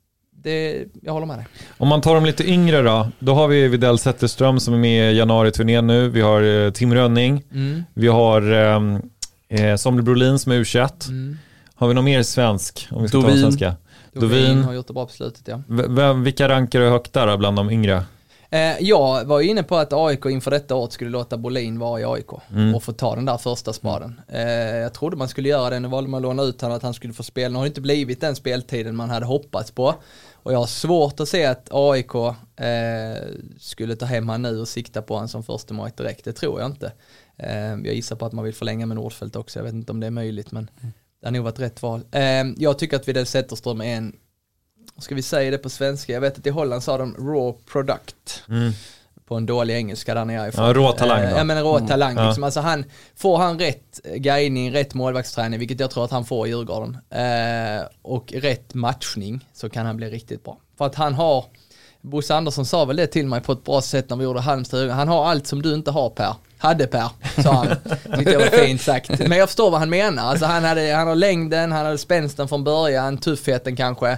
Det, jag håller med dig. Om man tar dem lite yngre då, då har vi Widell Zetterström som är med i januari-turnén nu. Vi har eh, Tim Rönning. Mm. Vi har eh, Samuel Brolin som är U tjugoett. Mm. Har vi någon mer svensk? Om vi ska Dovin. ta svenska. Dovin har gjort det bra på slutet, ja. V- vilka rankar du högt där bland de yngre? Eh, jag var inne på att A I K inför detta året skulle låta Bolin vara i A I K mm. och få ta den där första spaden. Eh, jag trodde man skulle göra det, nu valde man att låna ut honom att han skulle få spela. Nu har det inte blivit den speltiden man hade hoppats på. Och jag har svårt att se att A I K eh, skulle ta hem han nu och sikta på han som första mål direkt. Det tror jag inte. Eh, jag gissar på att man vill förlänga med Nordfeldt också. Jag vet inte om det är möjligt, men mm. det har nog varit rätt val. Eh, jag tycker att Widell Zetterström är en, ska vi säga det på svenska? Jag vet att i Holland sa de raw product. Mm. På en dålig engelska där nere ifrån. Ja, rå talang. Jag menar rå talang. Mm. Liksom. Alltså han, får han rätt guidning, rätt målvaktsträning, vilket jag tror att han får i Djurgården, eh, och rätt matchning, så kan han bli riktigt bra. För att han har, Bosse Andersson sa väl det till mig på ett bra sätt när vi gjorde Halmstad. Han har allt som du inte har, Per. Hade Per, sa han. Tyckte jag var fint sagt. Men jag förstår vad han menar. Alltså han, hade, han har längden, han hade spänsten från början, tuffheten kanske.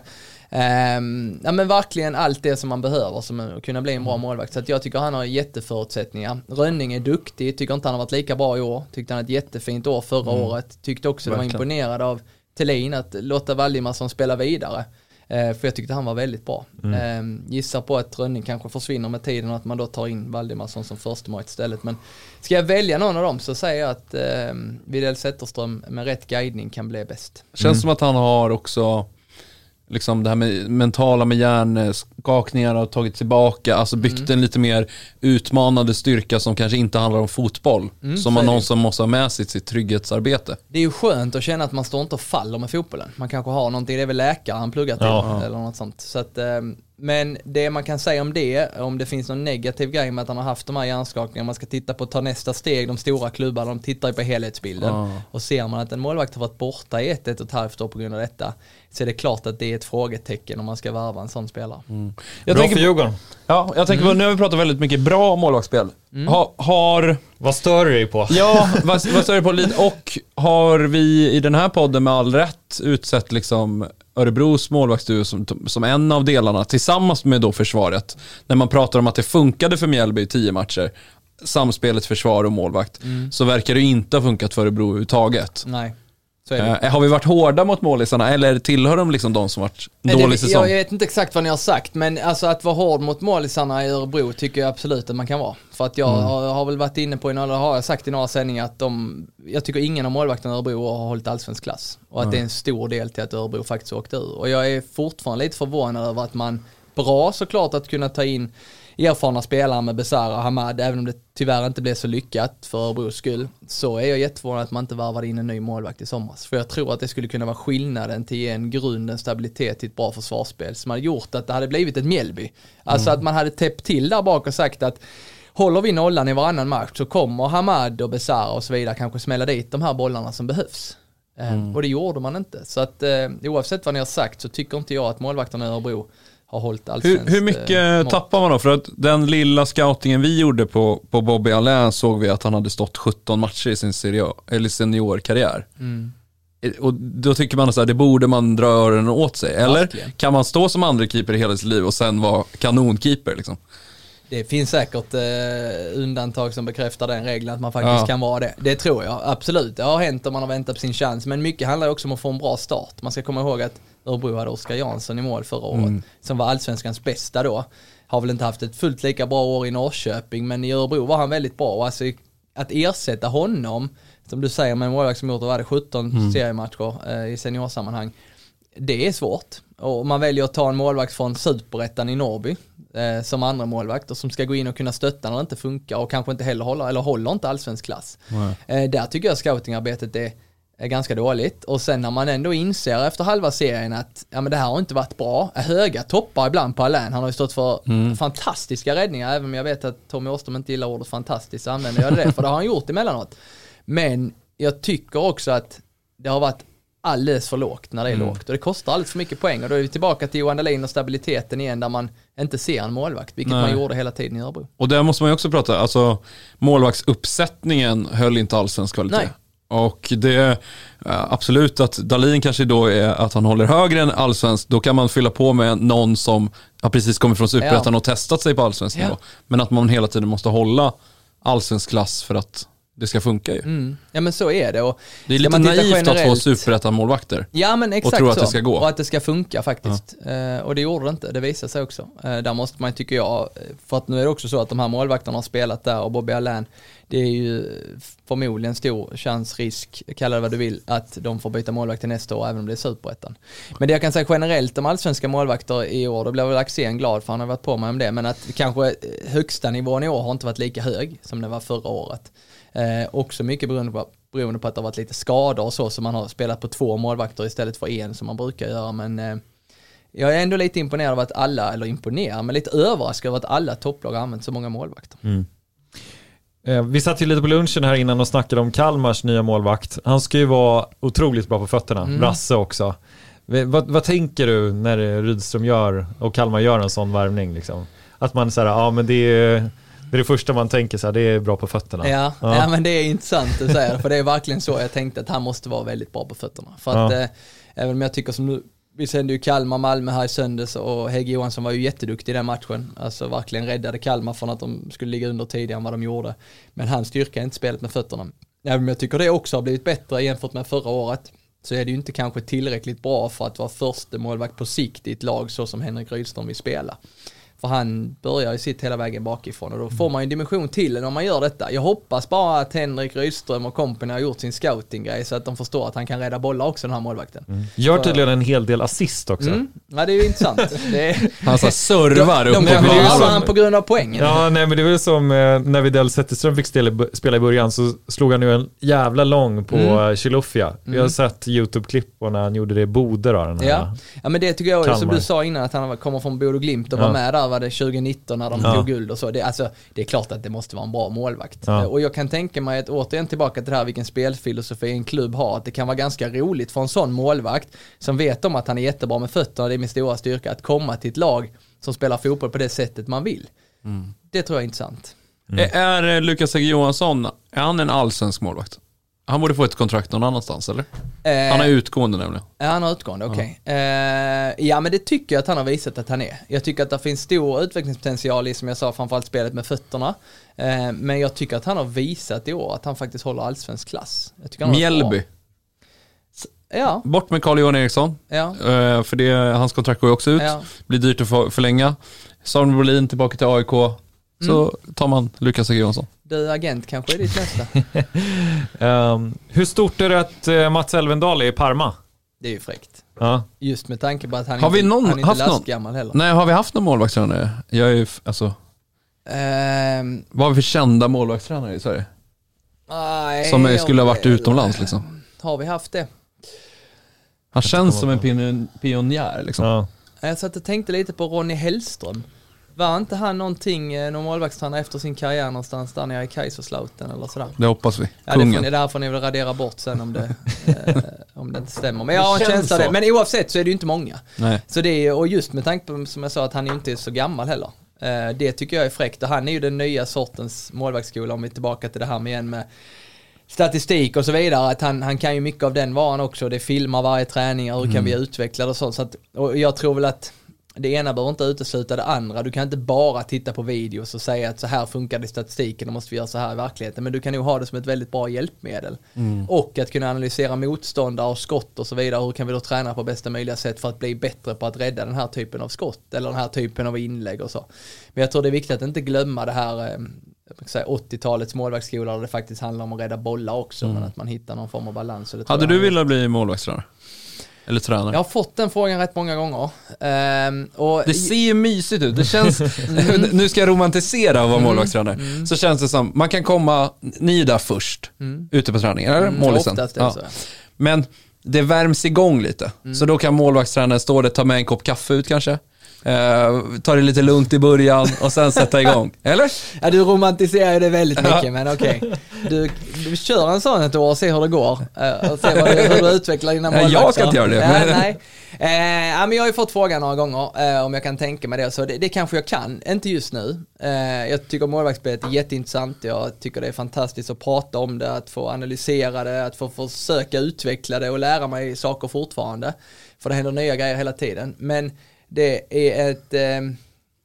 Um, ja men verkligen allt det som man behöver som att kunna bli en bra målvakt. Så att jag tycker han har jätteförutsättningar. Rönning är duktig, tycker inte han har varit lika bra i år. Tyckte han hade ett jättefint år förra mm. året. Tyckte också verkligen. Det var imponerad av Thelin att låta Valdimarsson spela vidare. Uh, för jag tyckte han var väldigt bra. Mm. Um, gissar på att Rönning kanske försvinner med tiden och att man då tar in Valdimarsson som första mål istället. Men ska jag välja någon av dem så säger jag att uh, Widell Zetterström med rätt guidning kan bli bäst. Känns Mm. som att han har också liksom det här med mentala med hjärnskakningar har tagit tillbaka, alltså byggt mm. en lite mer utmanande styrka som kanske inte handlar om fotboll, mm, som man någon som måste ha med sitt, sitt trygghetsarbete. Det är ju skönt att känna att man står inte och faller med fotbollen. Man kanske har någonting, det är väl läkare han pluggar till ja. eller något sånt. Så att, men det man kan säga om det, om det finns någon negativ grej med att han har haft de här hjärnskakningarna, man ska titta på att ta nästa steg, de stora klubbarna, de tittar ju på helhetsbilden ja. och ser man att en målvakt har varit borta i ett, ett och ett halvt år på grund av detta, så är det klart att det är ett frågetecken om man ska värva en sån spelare. Mm. Jag bra tänker, för Djurgården. Ja, jag tänker mm. på, nu har vi pratat väldigt mycket bra målvaktsspel. Mm. Ha, har... Vad stör du dig på? Ja, vad, vad stör du på lite? Och har vi i den här podden med all rätt utsett liksom Örebros målvaktsduo som, som en av delarna tillsammans med då försvaret. När man pratar om att det funkade för Mjällby i tio matcher, samspelet försvar och målvakt, mm. så verkar det inte ha funkat för Örebro överhuvudtaget. Nej. Eh, har vi varit hårda mot målisarna eller tillhör de liksom de som varit Nej, dålig det, säsong? Jag vet inte exakt vad ni har sagt, men alltså att vara hård mot målisarna i Örebro tycker jag absolut att man kan vara. För att jag mm. har, har väl varit inne på, eller har jag sagt i några sändningar att de, jag tycker ingen av målvakterna i Örebro har hållit allsvensk klass. Och att mm. det är en stor del till att Örebro faktiskt åkte ur. Och jag är fortfarande lite förvånad över att man, bra såklart att kunna ta in erfarna spelare med Besara och Hamad, även om det tyvärr inte blev så lyckat för Örebros skull, så är jag jätteförvånad att man inte varvade in en ny målvakt i somras. För jag tror att det skulle kunna vara skillnaden till en grund, en stabilitet till ett bra försvarsspel som hade gjort att det hade blivit ett Mjällby. Alltså mm. att man hade täppt till där bak och sagt att håller vi nollan i varannan match så kommer Hamad och Besara och så vidare kanske smälla dit de här bollarna som behövs. Mm. Och det gjorde man inte. Så att eh, oavsett vad ni har sagt så tycker inte jag att målvakterna i Örebro har hållit hur, hur mycket mål. Tappar man då? För att den lilla scoutingen vi gjorde på, på Bobby Allain såg vi att han hade stått sjutton matcher i sin serie, eller seniorkarriär. Mm. Och då tycker man att det borde man dra öronen åt sig. Eller verkligen. Kan man stå som andra keeper i hela sitt liv och sen vara kanonkeeper liksom? Det finns säkert eh, undantag som bekräftar den regeln att man faktiskt ja. kan vara det. Det tror jag, absolut. Det har hänt om man har väntat på sin chans. Men mycket handlar också om att få en bra start. Man ska komma ihåg att Örebro hade Oskar Jansson i mål förra året, mm. som var allsvenskans bästa då. Har väl inte haft ett fullt lika bra år i Norrköping, men i Örebro var han väldigt bra. Och alltså, att ersätta honom, som du säger, med en målvakt som gjort var det sjutton mm. seriematcher eh, i seniorsammanhang, det är svårt. Och man väljer att ta en målvakt från Superettan i Norrby eh, som andra målvakt och som ska gå in och kunna stötta när det inte funkar och kanske inte heller håller, eller håller inte allsvensk klass. Eh, där tycker jag scoutingarbetet är är ganska dåligt. Och sen när man ändå inser efter halva serien att ja, men det här har inte varit bra. Höga toppar ibland på Allain. Han har ju stått för mm. fantastiska räddningar, även om jag vet att Tommy Åström inte gillar ordet fantastiskt, så använder jag det, för det har han gjort emellanåt. Men jag tycker också att det har varit alldeles för lågt när det är mm. lågt. Och det kostar alldeles för mycket poäng. Och då är vi tillbaka till Johan Dahlin och stabiliteten igen, där man inte ser en målvakt, vilket Nej. man gjorde hela tiden i Örebro. Och där måste man ju också prata, alltså målvaktsuppsättningen höll inte allsvensk kvalitet. Nej. Och det är absolut att Dahlin kanske då är att han håller högre än allsvensk. Då kan man fylla på med någon som har precis kommit från Superettan ja. och testat sig på allsvensk nivå. Ja. Men att man hela tiden måste hålla allsvensk klass för att det ska funka ju. Mm. Ja men så är det. Och det är lite naivt att få superettan-målvakter. Ja men exakt och tro att så. det ska gå. Och att det ska funka faktiskt. Ja. Eh, och det gjorde det inte, det visar sig också. Eh, där måste man, tycker jag, för att nu är det också så att de här målvakterna har spelat där och Bobby Allain, det är ju förmodligen stor chans, risk, kalla det vad du vill, att de får byta målvakt till nästa år även om det är superettan. Men det jag kan säga generellt om allsvenska målvakter i år, då blir väl Axén glad för han har varit på mig om det, men att kanske högsta nivån i år har inte varit lika hög som det var förra året. Eh, också mycket beroende på, beroende på att det har varit lite skador och så, så man har spelat på två målvakter istället för en som man brukar göra, men eh, jag är ändå lite imponerad av att alla, eller imponerad, men lite överraskad över att alla topplag har använt så många målvakter. Mm. Eh, vi satt ju lite på lunchen här innan och snackade om Kalmars nya målvakt. Han ska ju vara otroligt bra på fötterna, mm. Brasse också. V- vad, vad tänker du när Rydström gör och Kalmar gör en sån värvning liksom? Att man säger, ja men det är... Det är det första man tänker så här, det är bra på fötterna. Ja, ja. ja men det är intressant att säga, för det är verkligen så jag tänkte att han måste vara väldigt bra på fötterna. För att ja. eh, även om jag tycker som nu, vi sände ju Kalmar Malmö här i söndags och Hägg Johansson var ju jätteduktig i den matchen. Alltså verkligen räddade Kalmar från att de skulle ligga under tidigare än vad de gjorde. Men hans styrka är inte spelet med fötterna. Även om jag tycker det också har blivit bättre jämfört med förra året, så är det ju inte kanske tillräckligt bra för att vara första målvakt på sikt i ett lag så som Henrik Rydström vill spela. För han börjar ju sitt hela vägen bakifrån och då får man ju en dimension till när man gör detta. Jag hoppas bara att Henrik Rydström och kompani har gjort sin scouting-grej så att de förstår att han kan rädda bollar också, den här målvakten. Mm. Gör tydligen en hel del assist också. Mm. Ja, det är ju intressant. Det är... Han så servar upp. De, de kommer han på grund av poängen. Ja, nej men det är väl som eh, när Widell Zetterström fick spela, spela i början så slog han ju en jävla lång på mm. Chilufya. Mm. Jag har sett YouTube-klipp på när han gjorde det i Bode då, den här ja. ja, men det tycker jag Kalmar. Som du sa innan att han kommer från Bodo Glimt och ja. var med där var det tjugonitton när de ja. tog guld och så. Det, alltså, det är klart att det måste vara en bra målvakt. Ja. Och jag kan tänka mig att återigen tillbaka till det här vilken spelfilosofi en klubb har, att det kan vara ganska roligt för en sån målvakt som vet om att han är jättebra med fötterna, det är min stora styrka, att komma till ett lag som spelar fotboll på det sättet man vill. Mm. Det tror jag är intressant. Mm. Är Lukas Hägg Johansson, är han en allsvensk målvakt? Han borde få ett kontrakt någon annanstans, eller? Eh, han är utgående nämligen. Ja, han är utgående, okej. Okay. Eh, ja, men det tycker jag att han har visat att han är. Jag tycker att det finns stor utvecklingspotential i, som jag sa, framförallt spelet med fötterna. Eh, men jag tycker att han har visat i år att han faktiskt håller allsvensk klass. Jag tycker han Mjällby. Ja. Bort med Carl-Johan Eriksson. Ja. Eh, för det, hans kontrakt går ju också ut. Ja. Blir dyrt att för, förlänga. Samuel Brolin tillbaka till A I K. Så mm. tar man Lukas Hägg Johansson. Du, agent kanske är ditt nästa. um, hur stort är det att uh, Mats Elvendal är i Parma? Det är ju fräckt. Ja. Just med tanke på att han har inte, vi någon, han är inte lastgammal heller. Nej, har vi haft någon målvaktstränare? Jag är ju, alltså... Um, vad har vi för kända målvaktstränare i Sverige? Nej, som skulle ha varit utomlands liksom. Har vi haft det? Han känns som en pion, pionjär liksom. Ja. Jag satt och tänkte lite på Ronny Hellström. Var inte han någonting, någon målvaktstränare efter sin karriär någonstans där nere i Kaiserslautern eller sådär? Det hoppas vi. Ja, det, får ni, det här får ni väl radera bort sen om det, eh, om det inte stämmer. Men jag har en känsla det. Men oavsett så är det ju inte många. Nej. Så det är, och just med tanke på, som jag sa, att han inte är så gammal heller. Eh, det tycker jag är fräckt. Och han är ju den nya sortens målvaktsskola, om vi är tillbaka till det här med igen med statistik och så vidare, att han, han kan ju mycket av den varan också. Det filmar varje träning, hur mm. kan vi utveckla det och sånt. Så att, och jag tror väl att det ena behöver inte utesluta det andra. Du kan inte bara titta på videos och säga att så här funkar det i statistiken, då måste vi göra så här i verkligheten. Men du kan ju ha det som ett väldigt bra hjälpmedel. Mm. Och att kunna analysera motståndare och skott och så vidare. Hur kan vi då träna på bästa möjliga sätt för att bli bättre på att rädda den här typen av skott eller den här typen av inlägg och så. Men jag tror det är viktigt att inte glömma det här eh, åttiotalets målvaktsskola där det faktiskt handlar om att rädda bollar också, mm. men att man hittar någon form av balans. Hade du velat bli målvaktstränare? Eller tränare? Jag har fått den frågan rätt många gånger. Um, och det ser ju mysigt ut. Det känns, nu ska jag romantisera att vara målvaktstränare. Mm, mm. Så känns det som, man kan komma, ni där först, mm. ute på träningen, eller mm, målisen. Ja. Men det värms igång lite. Mm. Så då kan målvaktstränaren stå där, ta med en kopp kaffe ut kanske. Uh, ta det lite lugnt i början och sen sätta igång. Eller? Ja, du romantiserar det väldigt mycket, men okej. Okay. Du, du kör en sån ett år och ser hur det går. Uh, och se vad du, hur du utvecklar dina målvakter. Jag ska inte göra det. Ja, nej. Uh, ja, men jag har ju fått frågan några gånger uh, om jag kan tänka mig det. Så det, det kanske jag kan, inte just nu. Uh, jag tycker målvaktsspelet är jätteintressant. Jag tycker det är fantastiskt att prata om det, att få analysera det, att få försöka utveckla det och lära mig saker fortfarande. För det händer nya grejer hela tiden. Men det är ett,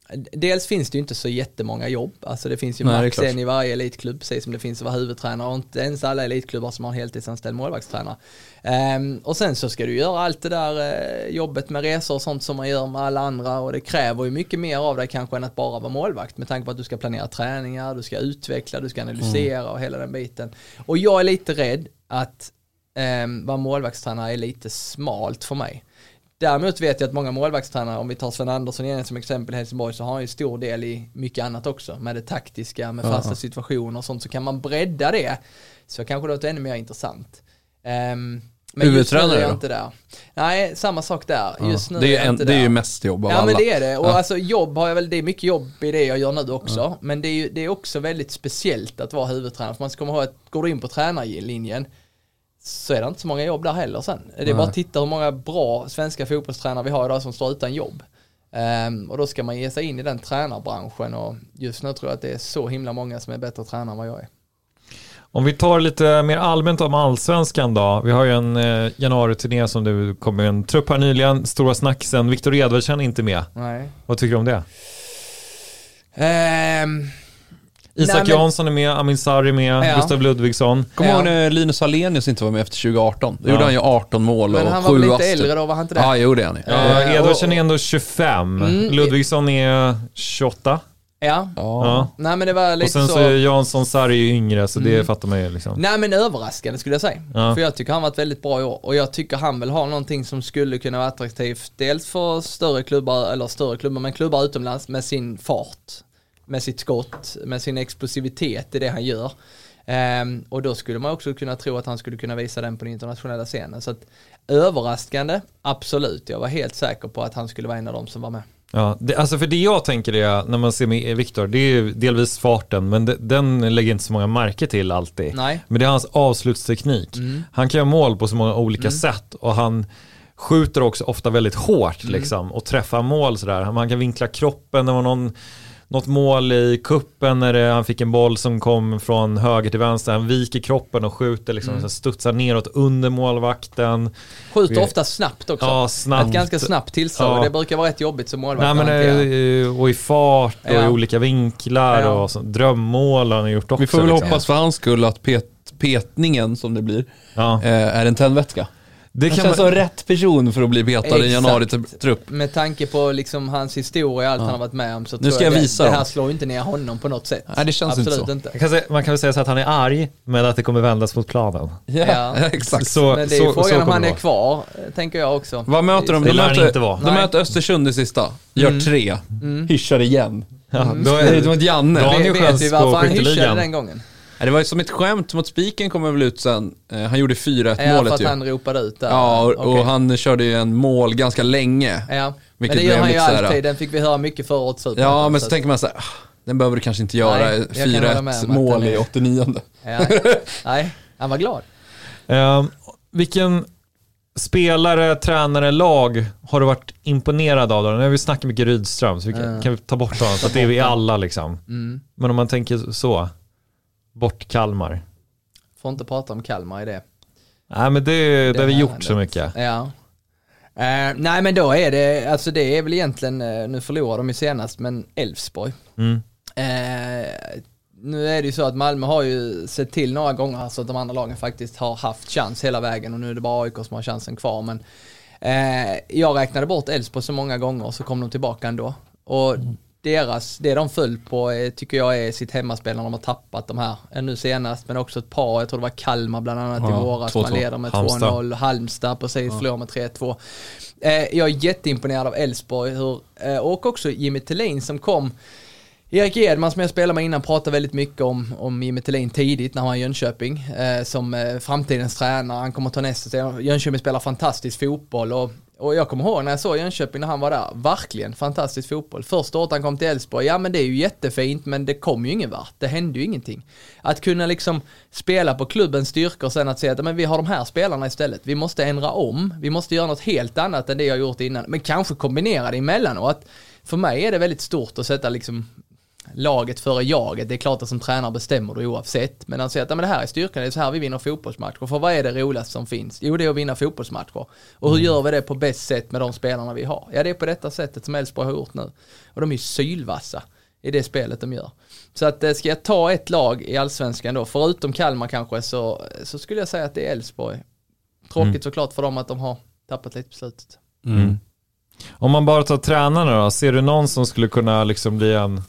dels finns det ju inte så jättemånga jobb. Alltså det finns ju Nej, max en i varje elitklubb, precis som det finns att vara huvudtränare. Och inte ens alla elitklubbar som har en heltidsanställd målvaktstränare. Um, och sen så ska du göra allt det där uh, jobbet med resor och sånt som man gör med alla andra. Och det kräver ju mycket mer av dig kanske än att bara vara målvakt. Med tanke på att du ska planera träningar, du ska utveckla, du ska analysera mm. och hela den biten. Och jag är lite rädd att um, vara målvaktstränare är lite smalt för mig. Däremot vet jag att många målvaktstränare, om vi tar Sven Andersson igen som exempel i Helsingborg, så har han ju stor del i mycket annat också. Med det taktiska, med fasta uh-huh. situationer och sånt. Så kan man bredda det, så kanske det låter ännu mer intressant. Um, men just nu är jag inte där. Nej, samma sak där. Just uh, nu det är, är jag inte det där. är ju mest jobb av ja, alla. men det är det. Och uh. alltså jobb har jag väl, det är mycket jobb i det jag gör nu också. Uh. Men det är ju det är också väldigt speciellt att vara huvudtränare. För man ska komma ihåg att går du in på tränarlinjen, så är det inte så många jobb där heller sen. Det är Nej. bara att titta hur många bra svenska fotbollstränare vi har idag som står utan jobb. Um, och då ska man ge sig in i den tränarbranschen, och just nu tror jag att det är så himla många som är bättre tränare än vad jag är. Om vi tar lite mer allmänt om allsvenskan då. Vi har ju en eh, januari-turné som du kom med en trupp här nyligen. Stora snacksen. Viktor Edvardsen är inte med. Nej. Vad tycker du om det? Um... Isak Nej, men... Jansson är med, Amin Sarri är med, ja. Gustav Ludvigsson. Kommer ihåg när Linus Hallenius inte var med efter tjugo arton? Då ja. gjorde han ju arton mål och sju Men han var lite aster. äldre då, var han inte det? Ja, gjorde han. Ja, Edvardsen är ändå tjugofem. Mm. Ludvigsson är tjugoåtta. Ja. ja. Nej, men det var lite och sen så, så är Jansson Sarri ju yngre, så mm. det fattar man ju liksom. Nej, men överraskande skulle jag säga. Ja. För jag tycker han varit väldigt bra i år. Och jag tycker han väl har någonting som skulle kunna vara attraktivt. Dels för större klubbar, eller större klubbar, men klubbar utomlands med sin fart. Med sitt skott, med sin explosivitet i det han gör. Um, och då skulle man också kunna tro att han skulle kunna visa den på den internationella scenen. Så att överraskande, absolut. Jag var helt säker på att han skulle vara en av dem som var med. Ja, det, alltså för det jag tänker är, när man ser med Viktor, det är delvis farten, men det, den lägger inte så många märke till alltid. Nej. Men det är hans avslutsteknik. Mm. Han kan göra mål på så många olika mm. sätt, och han skjuter också ofta väldigt hårt mm. liksom, och träffar mål sådär. Man kan vinkla kroppen. Det var någon något mål i kuppen när det, han fick en boll som kom från höger till vänster. Han viker kroppen och skjuter liksom, mm. så studsar neråt under målvakten. Skjuter Vi, ofta snabbt också. Ja, snabbt. Ett ganska snabbt tillslag. Ja. Det brukar vara rätt jobbigt som målvakt. Nej, men, och i fart och ja. i olika vinklar ja. och så, drömmål har han gjort också. Vi får väl liksom. hoppas för hans skull att pet, petningen som det blir ja. är en tändvätska. Det kan känns man... som rätt person för att bli petad i en januari-trupp. Med tanke på liksom hans historia, allt ja. han har varit med om, så nu tror ska jag, jag visa det, dem. det här slår inte ner honom på något sätt. Nej, det känns Absolut inte så. Inte. Kan säga, man kan väl säga så att han är arg, men att det kommer vändas mot planen. Ja, ja. exakt. Så, men det är ju frågan om han är kvar, tänker jag också. Vad möter de? De möter, de möter Östersund i sista. Gör mm. tre. Mm. Hyschar igen. Ja, mm. då är det mot Janne. Då vet, vet vi varför han hyschade den gången. Det var ju som ett skämt mot Spiken, kommer väl ut sen. Eh, han gjorde fyra ett ja, målet för att ju. han ropade ut där. Ja, och, okay. och han körde ju en mål ganska länge. Ja, men det gör han ju alltid. Den fick vi höra mycket förra året. Ja, men så, så tänker man så här, den behöver du kanske inte göra. fyra ett mål i åttionionde. Ja, nej, han var glad. Uh, vilken spelare, tränare, lag har du varit imponerad av då? Nu har vi snackat mycket Rydström, så vi kan, mm. kan vi ta bort honom, så att det är vi alla liksom. Mm. Men om man tänker så, bort Kalmar. Får inte prata om Kalmar i det. Nej, men det, det har vi gjort ärendet. Så mycket. Ja. Uh, nej, men då är det, alltså det är väl egentligen, uh, nu förlorar de ju senast, men Elfsborg. Mm. Uh, nu är det ju så att Malmö har ju sett till några gånger så att de andra lagen faktiskt har haft chans hela vägen, och nu är det bara A I K som har chansen kvar. Men uh, jag räknade bort Elfsborg så många gånger, och så kom de tillbaka ändå. Och mm. deras, det de föll på är, tycker jag är sitt hemmaspel när de har tappat de här nu senast, men också ett par, jag tror det var Kalmar bland annat ja, i våras, man leder med två noll, Halmstad precis, ja. förlorar med tre två. Eh, jag är jätteimponerad av Elfsborg, hur, eh, och också Jimmy Thelin som kom. Erik Edman som jag spelade med innan pratade väldigt mycket om, om Jimmy Thelin tidigt när han var i Jönköping eh, som eh, framtidens tränare. Han kommer ta nästa steg. Jönköping spelar fantastisk fotboll, och Och jag kommer ihåg när jag såg Jönköping när han var där, verkligen fantastisk fotboll. Första året han kom till Elfsborg, ja men det är ju jättefint, men det kom ju ingen vart. Det hände ju ingenting. Att kunna liksom spela på klubbens styrkor och sen att säga att men vi har de här spelarna istället. Vi måste ändra om, vi måste göra något helt annat än det jag gjort innan. Men kanske kombinera det emellanåt. För mig är det väldigt stort att sätta liksom laget före jaget. Det är klart att som tränare bestämmer du oavsett. Men han säger att ja, men det här är styrkan, det är så här vi vinner fotbollsmatcher. För vad är det roligaste som finns? Jo, det är att vinna fotbollsmatcher. Och hur mm. gör vi det på bäst sätt med de spelarna vi har? Ja, det är på detta sättet som Elfsborg har gjort nu. Och de är ju sylvassa i det spelet de gör. Så att ska jag ta ett lag i Allsvenskan då, förutom Kalmar kanske, så, så skulle jag säga att det är Elfsborg. Tråkigt mm. såklart för dem att de har tappat lite på slutet. Mm. Om man bara tar tränarna då, ser du någon som skulle kunna liksom bli en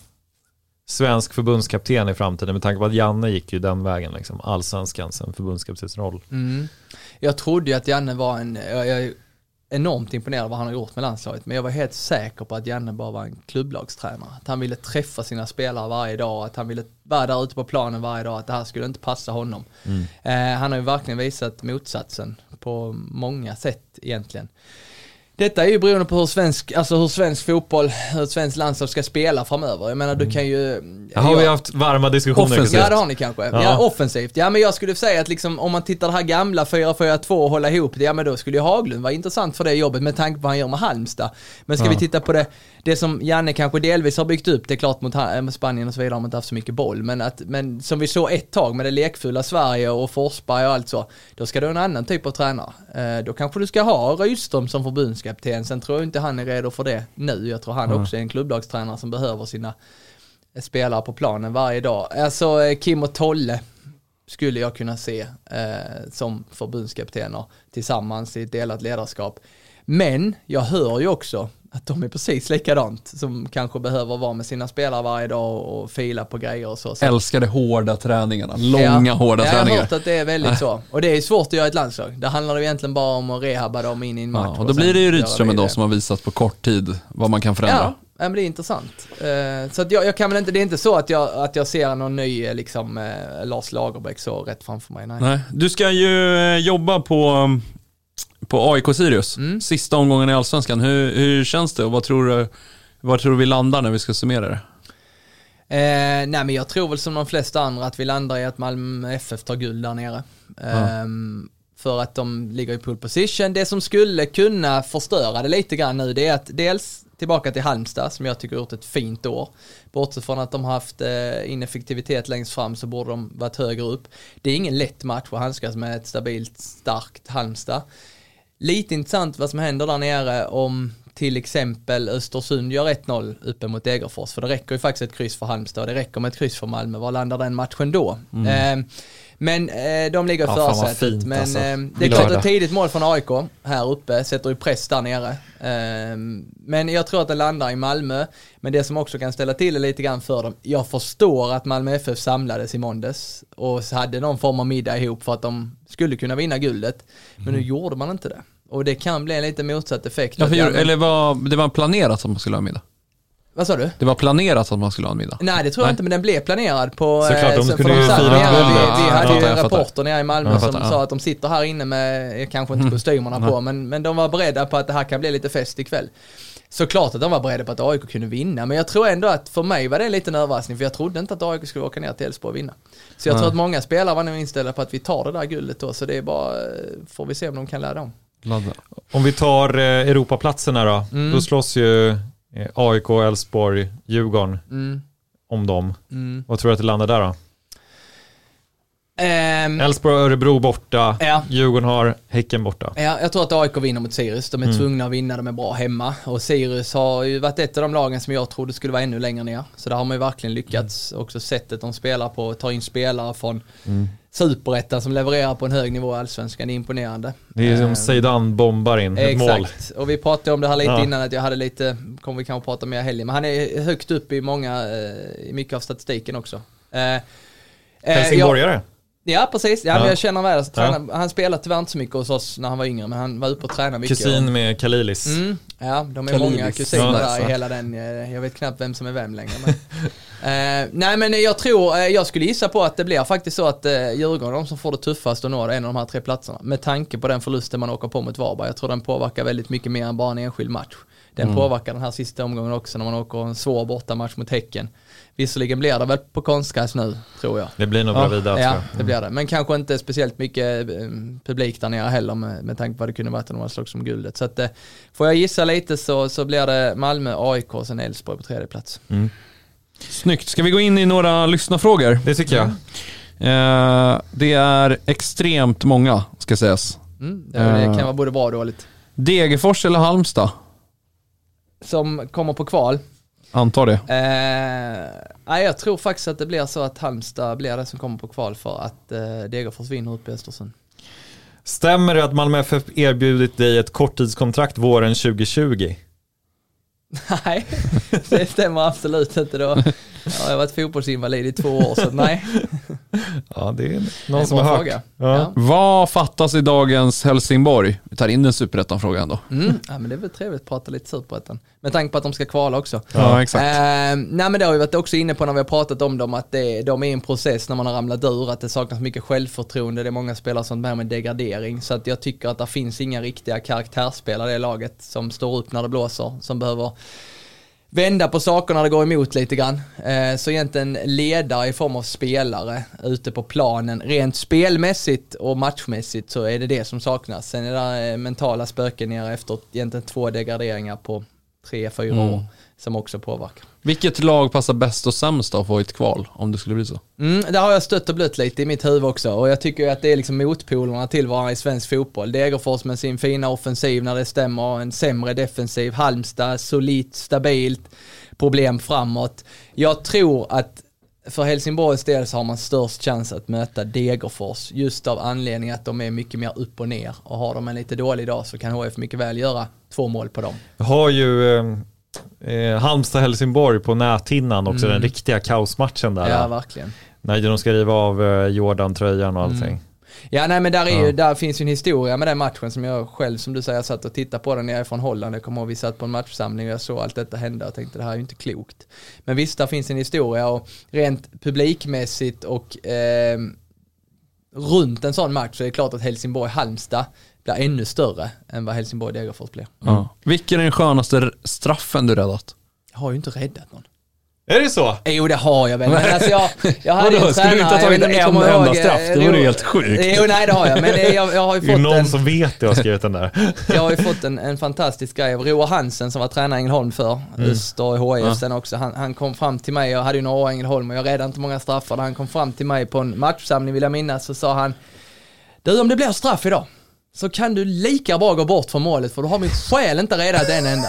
svensk förbundskapten i framtiden, med tanke på att Janne gick ju den vägen, liksom, Allsvenskans en förbundskaptensroll. Mm. Jag trodde ju att Janne var en, jag, jag är enormt imponerad av vad han har gjort med landslaget, men jag var helt säker på att Janne bara var en klubblagstränare. Att han ville träffa sina spelare varje dag, att han ville vara där ute på planen varje dag, att det här skulle inte passa honom. Mm. Eh, han har ju verkligen visat motsatsen på många sätt egentligen. Detta är ju beroende på hur svensk, alltså hur svensk fotboll, hur svensk landslag ska spela framöver. Jag menar, du kan ju... Ja, har vi haft varma diskussioner? Ja, det har ni kanske. Ja. Ja, offensivt. Ja, men jag skulle säga att liksom, om man tittar det här gamla fyra fyra två och hålla ihop det, ja men då skulle ju Haglund vara intressant för det jobbet med tanke på vad han gör med Halmstad. Men ska ja. vi titta på det, det som Janne kanske delvis har byggt upp, det är klart mot med Spanien och så vidare har man inte haft så mycket boll, men, att, men som vi såg ett tag med det lekfulla Sverige och Forsberg och allt så, då ska du ha en annan typ av tränare. Eh, då kanske du ska ha Rydström som förbundskapten. Sen tror jag inte han är redo för det nu. Jag tror han mm. också är en klubblagstränare som behöver sina spelare på planen varje dag. Alltså Kim och Tolle skulle jag kunna se eh, som förbundskaptener tillsammans i ett delat ledarskap. Men jag hör ju också att de är precis likadant, som kanske behöver vara med sina spelare varje dag och fila på grejer och så. så. Älskar de hårda träningarna, långa ja, hårda jag träningar. Jag har hört att det är väldigt så. Och det är svårt att göra ett landslag. Det handlar ju egentligen bara om att rehabba dem in i en match. Ja, och då och blir det ju Rydström då som har visat på kort tid vad man kan förändra. Ja, men det är intressant. Uh, så att jag, jag kan väl inte, det är inte så att jag, att jag ser någon ny liksom, uh, Lars Lagerbäck så rätt framför mig. Nej. Nej. Du ska ju uh, jobba på... på A I K Sirius, mm. sista omgången i Allsvenskan. Hur, hur känns det och vad tror du, vad tror du vi landar när vi ska summera det? Eh, nej men jag tror väl som de flesta andra att vi landar i att Malmö F F tar guld där nere. Eh, mm. För att de ligger i pole position. Det som skulle kunna förstöra det lite grann nu, det är att dels tillbaka till Halmstad som jag tycker har gjort ett fint år. Bortsett från att de har haft eh, ineffektivitet längst fram så borde de varit högre upp. Det är ingen lätt match att handskas med ett stabilt, starkt Halmstad. Lite intressant vad som händer där nere om till exempel Östersund gör ett noll uppe mot Degerfors. För det räcker ju faktiskt ett kryss för Halmstad och det räcker med ett kryss för Malmö. Var landar den matchen då? Mm. Eh, men eh, de ligger i ja, försätet. Men alltså. eh, det är klart ett tidigt mål från A I K här uppe sätter ju press där nere. Eh, men jag tror att det landar i Malmö. Men det som också kan ställa till det lite grann för dem. Jag förstår att Malmö F F samlades i måndags och hade någon form av middag ihop för att de skulle kunna vinna guldet. Men mm. nu gjorde man inte det. Och det kan bli en lite motsatt effekt. Ja, för, jag, eller var, det var planerat att man skulle ha en middag? Vad sa du? Det var planerat att man skulle ha en middag? Nej, det tror jag Nej. inte, men den blev planerad på... Såklart, de så, skulle ju fira vi, vi hade ju ja, rapporter nere i Malmö fattar, som ja. sa att de sitter här inne med, kanske inte kostymerna mm. på, men, men de var beredda på att det här kan bli lite fest ikväll. Såklart att de var beredda på att A I K kunde vinna, men jag tror ändå att för mig var det en liten överraskning, för jag trodde inte att A I K skulle åka ner till Elfsborg och vinna. Så jag Nej. tror att många spelare var nu inställda på att vi tar det där guldet då, så det är bara, får vi se om de kan lära dem. Om vi tar eh, Europaplatserna då, mm. då slåss ju eh, A I K, Elfsborg, Djurgården mm. om dem. Mm. Vad tror du att det landar där då? Um, Elfsborg och Örebro borta, ja. Djurgården har Häcken borta. Ja, jag tror att A I K vinner mot Sirius. De är mm. tvungna att vinna, de är bra hemma. Och Sirius har ju varit ett av de lagen som jag trodde skulle vara ännu längre ner. Så där har man ju verkligen lyckats. Mm. Också sättet de spelar på, ta in spelare från mm. Superettan som levererar på en hög nivå i Allsvenskan, det är imponerande. Det är som um, Zeidan bombar in ett exakt. mål. Och vi pratade om det här lite ja. innan, att jag hade lite, kommer vi kanske prata mer helgen, men han är högt upp i många, i mycket av statistiken också. Uh, Helsingborgare? Uh, Ja, precis. Ja, ja. Men jag känner väl att träna, ja. han spelade tyvärr inte så mycket hos oss när han var yngre, men han var uppe och tränade mycket. Kusin och... med Kalilis. Mm. Ja, de är Kalilis. Många kusiner ja, där i hela den. Jag vet knappt vem som är vem längre. Men. uh, nej, men jag tror, uh, jag skulle gissa på att det blir faktiskt så att uh, Djurgården, de som får det tuffast och når en av de här tre platserna. Med tanke på den förlusten man åker på mot Varberg. Jag tror den påverkar väldigt mycket mer än bara en enskild match. Den mm. påverkar den här sista omgången också när man åker en svår bortamatch mot Häcken. Visserligen blir det väl på konstgräs nu, tror jag. Det blir nog bra ja, vidare. Ja, mm. det blir det. Men kanske inte speciellt mycket publik där nere heller med, med tanke på vad det kunde varit om de hade slagit som guldet. Så att, eh, får jag gissa lite så, så blir det Malmö, A I K och sen Elfsborg på tredje plats. Mm. Snyggt. Ska vi gå in i några lyssnarfrågor? Det tycker jag. Eh, det är extremt många, ska sägas. Mm, det, det kan vara både bra och dåligt. Degerfors eller Halmstad? Som kommer på kval. Antar det. Eh, nej, jag tror faktiskt att det blir så att Halmstad blir det som kommer på kval för att eh, Degerfors vinner upp i Östersund. Stämmer det att Malmö F F erbjudit dig ett korttidskontrakt våren tjugo tjugo? Nej, det stämmer absolut inte då. Jag har varit fotbollsinvalid i två år, så nej. Ja, det är någon En som har bra hört. fråga. Ja. Ja. Vad fattas i dagens Helsingborg? Vi tar in den superettan-frågan då. Mm. Ja, men det är väl trevligt att prata lite superettan. Med tanke på att de ska kvala också. Ja, exakt. Eh, nej, men det har vi varit också inne på när vi har pratat om dem, att det, de är i en process när man har ramlat ur, att det saknas mycket självförtroende. Det är många spelare som är med degradering. Så att jag tycker att det finns inga riktiga karaktärsspelare i det laget som står upp när det blåser, som behöver vända på saker när det går emot lite grann. Eh, så egentligen ledare i form av spelare ute på planen. Rent spelmässigt och matchmässigt så är det det som saknas. Sen är det mentala spöken nere efter egentligen två degraderingar på tre, fyra Mm. år som också påverkar. Vilket lag passar bäst och sämst att få ett kval, om det skulle bli så? Mm, där har jag stött och blött lite i mitt huvud också, och jag tycker ju att det är liksom motpolerna till varandra i svensk fotboll. Degerfors med sin fina offensiv när det stämmer, en sämre defensiv. Halmstad, solitt, stabilt, problem framåt. Jag tror att för Helsingborgs del så har man störst chans att möta Degerfors, just av anledning att de är mycket mer upp och ner, och har de en lite dålig dag så kan H F mycket väl göra två mål på dem. Jag har ju eh, Halmstad-Helsingborg på näthinnan också, Mm. den riktiga kaosmatchen där. Ja, verkligen. När de ska riva av eh, Jordan-tröjan och allting. Mm. Ja, nej, men där, är Ja. ju, där finns ju en historia med den matchen som jag själv, som du säger, jag satt och tittade på den när jag är från Holland. Jag kommer ihåg, vi satt på en matchsamling och jag såg allt detta hända och tänkte det här är ju inte klokt. Men visst, där finns en historia, och rent publikmässigt och eh, runt en sån match så är det klart att Helsingborg-Halmstad blir ännu större än vad Helsingborg-Degerfors blir. Ja. Vilken är den skönaste straffen du räddat? Jag har ju inte räddat någon. Är det så? Jo, det har jag väl. Men alltså jag, jag hade Vadå, en skulle du inte ha tränare, tagit jag vet inte en om ni kommer enda ihåg, straff? eh, Det vore jo, helt sjukt. Jo, nej det har jag. Men eh, jag, jag har ju Det är fått någon en... som vet det och har skrivit den där. Jag har ju fått en, en fantastisk grej av Roar Hansen som var tränare i Ängelholm för mm. Öster i H I F sen också. Han, han kom fram till mig, jag hade ju några år i Ängelholm och jag räddade inte många straffar. Han kom fram till mig på en matchsamling, vill jag minnas, så sa han: du, om det blir straff idag så kan du lika bra gå bort från målet, för du har mitt själ inte räddat en enda.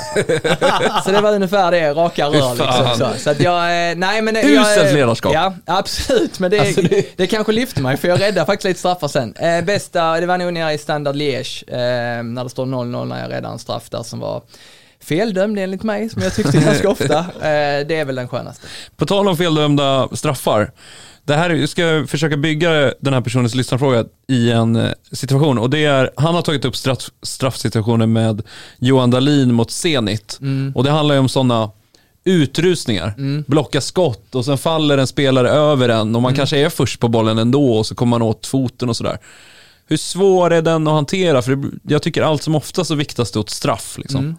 Så det var ungefär det, raka rör liksom. Så, så att jag, nej men... Uselt ledarskap. Ja, absolut. Men det, Alltså, det- det kanske lyfte mig, för jag räddade faktiskt lite straffar sen. Eh, bästa, det var nog nere i Standard Liège, eh, när det står noll noll, när jag räddade en straff där som var feldömd enligt mig, som jag tyckte ganska ofta. Eh, det är väl den skönaste. På tal om feldömda straffar. Det här är- ska jag försöka bygga den här personens lyssnarfråga i en eh, situation. Och det är, han har tagit upp straff, straffsituationen med Johan Dahlin mot Zenit. Och det handlar ju om sådana utrusningar. Blocka skott och sen faller en spelare över en och man kanske är först på bollen ändå och så kommer man åt foten och sådär. Hur svår är den att hantera? För det, jag tycker allt som ofta så viktas det åt straff liksom. Mm.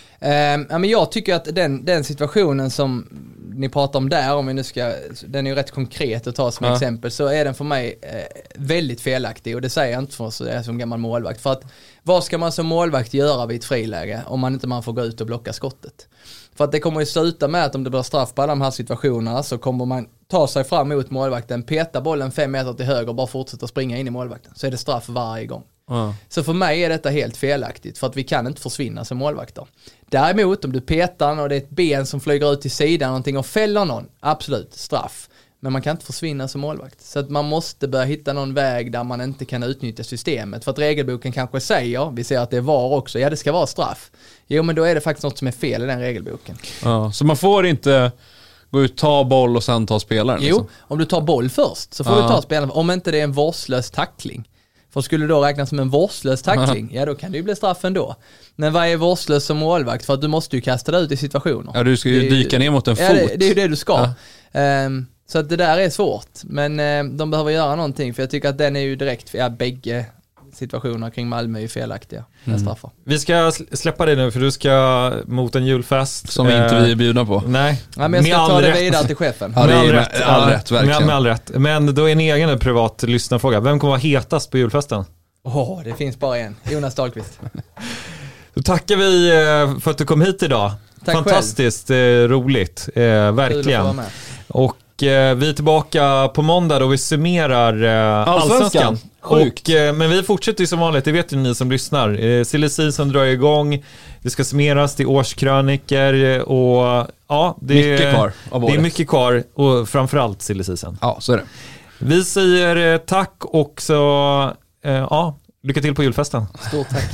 Eh, ja, men jag tycker att den, den situationen som ni pratar om där, om vi nu ska, den är ju rätt konkret att ta som Ja. exempel, så är den för mig eh, väldigt felaktig, och det säger jag inte för att jag är som gammal målvakt. För att vad ska man som målvakt göra vid ett friläge om man inte man får gå ut och blocka skottet? För att det kommer ju sluta med att om det blir straff på alla de här situationerna så kommer man ta sig fram mot målvakten, peta bollen fem meter till höger och bara fortsätta springa in i målvakten. Så är det straff varje gång. Ja. Så för mig är detta helt felaktigt, för att vi kan inte försvinna som målvakter. Däremot om du petar och det är ett ben som flyger ut till sidan någonting och fäller någon, absolut, straff. Men man kan inte försvinna som målvakt. Så att man måste börja hitta någon väg där man inte kan utnyttja systemet. För att regelboken kanske säger, vi ser att det är V A R också, ja det ska vara straff. Jo, men då är det faktiskt något som är fel i den regelboken. Ja, så man får inte gå ut, ta boll och sen ta spelaren? Jo, Liksom. om du tar boll först så får Ja. du ta spelaren, om inte det är en vårdslös tackling. För skulle det då räknas som en vårdslös tackling, ja då kan det ju bli straff ändå. Men vad är vårdslös som målvakt? För att du måste ju kasta dig ut i situationer. Ja, du ska ju Det är dyka ner mot en Ja, fot. det, det är ju det du ska. Ja. Ehm, så att det där är svårt. Men ehm, de behöver göra någonting, för jag tycker att den är ju direkt, ja, bägge situationer kring Malmö är ju felaktiga. Mm. Straffar. Vi ska sl- släppa dig nu för du ska mot en julfest. Som Eh, inte vi är bjudna på. Nej, Ja, men jag med ska all ta det rätt. vidare till chefen. Ja, det är all med rätt. all Ja, rätt, verkligen. Med, med all rätt. Men då är en egen privat lyssnarfråga. Vem kommer vara hetast på julfesten? Åh, oh, det finns bara en. Jonas Dahlqvist. Då tackar vi eh, för att du kom hit idag. Tack Fantastiskt eh, roligt, eh, verkligen. Och eh, vi är tillbaka på måndag då vi summerar eh, Allsvenskan. Och, eh, men vi fortsätter ju som vanligt, det vet ju ni som lyssnar. Eh, Silly Season drar igång, det ska summeras till årskröniker och ja, det, mycket kvar av det är mycket kvar och framförallt Silly Season. Ja, så är det. Vi säger eh, tack och så eh, ja, lycka till på julfesten. Stort tack.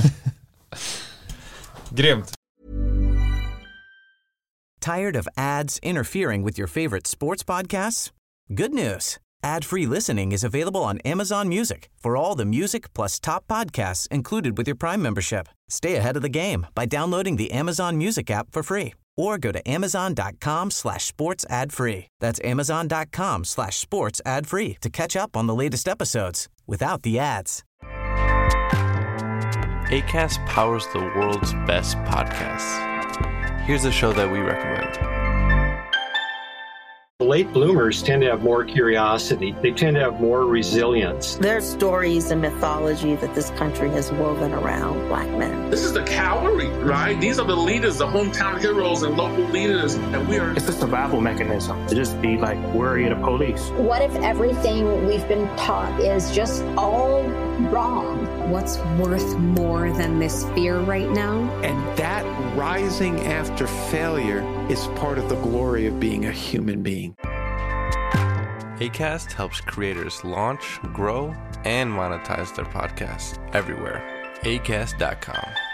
Grymt. Tired of ads interfering with your favorite sports podcasts? Good news. Ad-free listening is available on Amazon Music for all the music plus top podcasts included with your Prime membership. Stay ahead of the game by downloading the Amazon Music app for free or go to amazon.com slash sports ad free. That's amazon.com slash sports ad free to catch up on the latest episodes without the ads. Acast powers the world's best podcasts. Here's a show that we recommend. Late bloomers tend to have more curiosity. They tend to have more resilience. There's stories and mythology that this country has woven around Black men. This is the cavalry, right? These are the leaders, the hometown heroes and local leaders. And we are... It's a survival mechanism to just be like worried of police. What if everything we've been taught is just all wrong? What's worth more than this fear right now? And that rising after failure is part of the glory of being a human being. Acast helps creators launch, grow, and monetize their podcasts everywhere. acast dot com.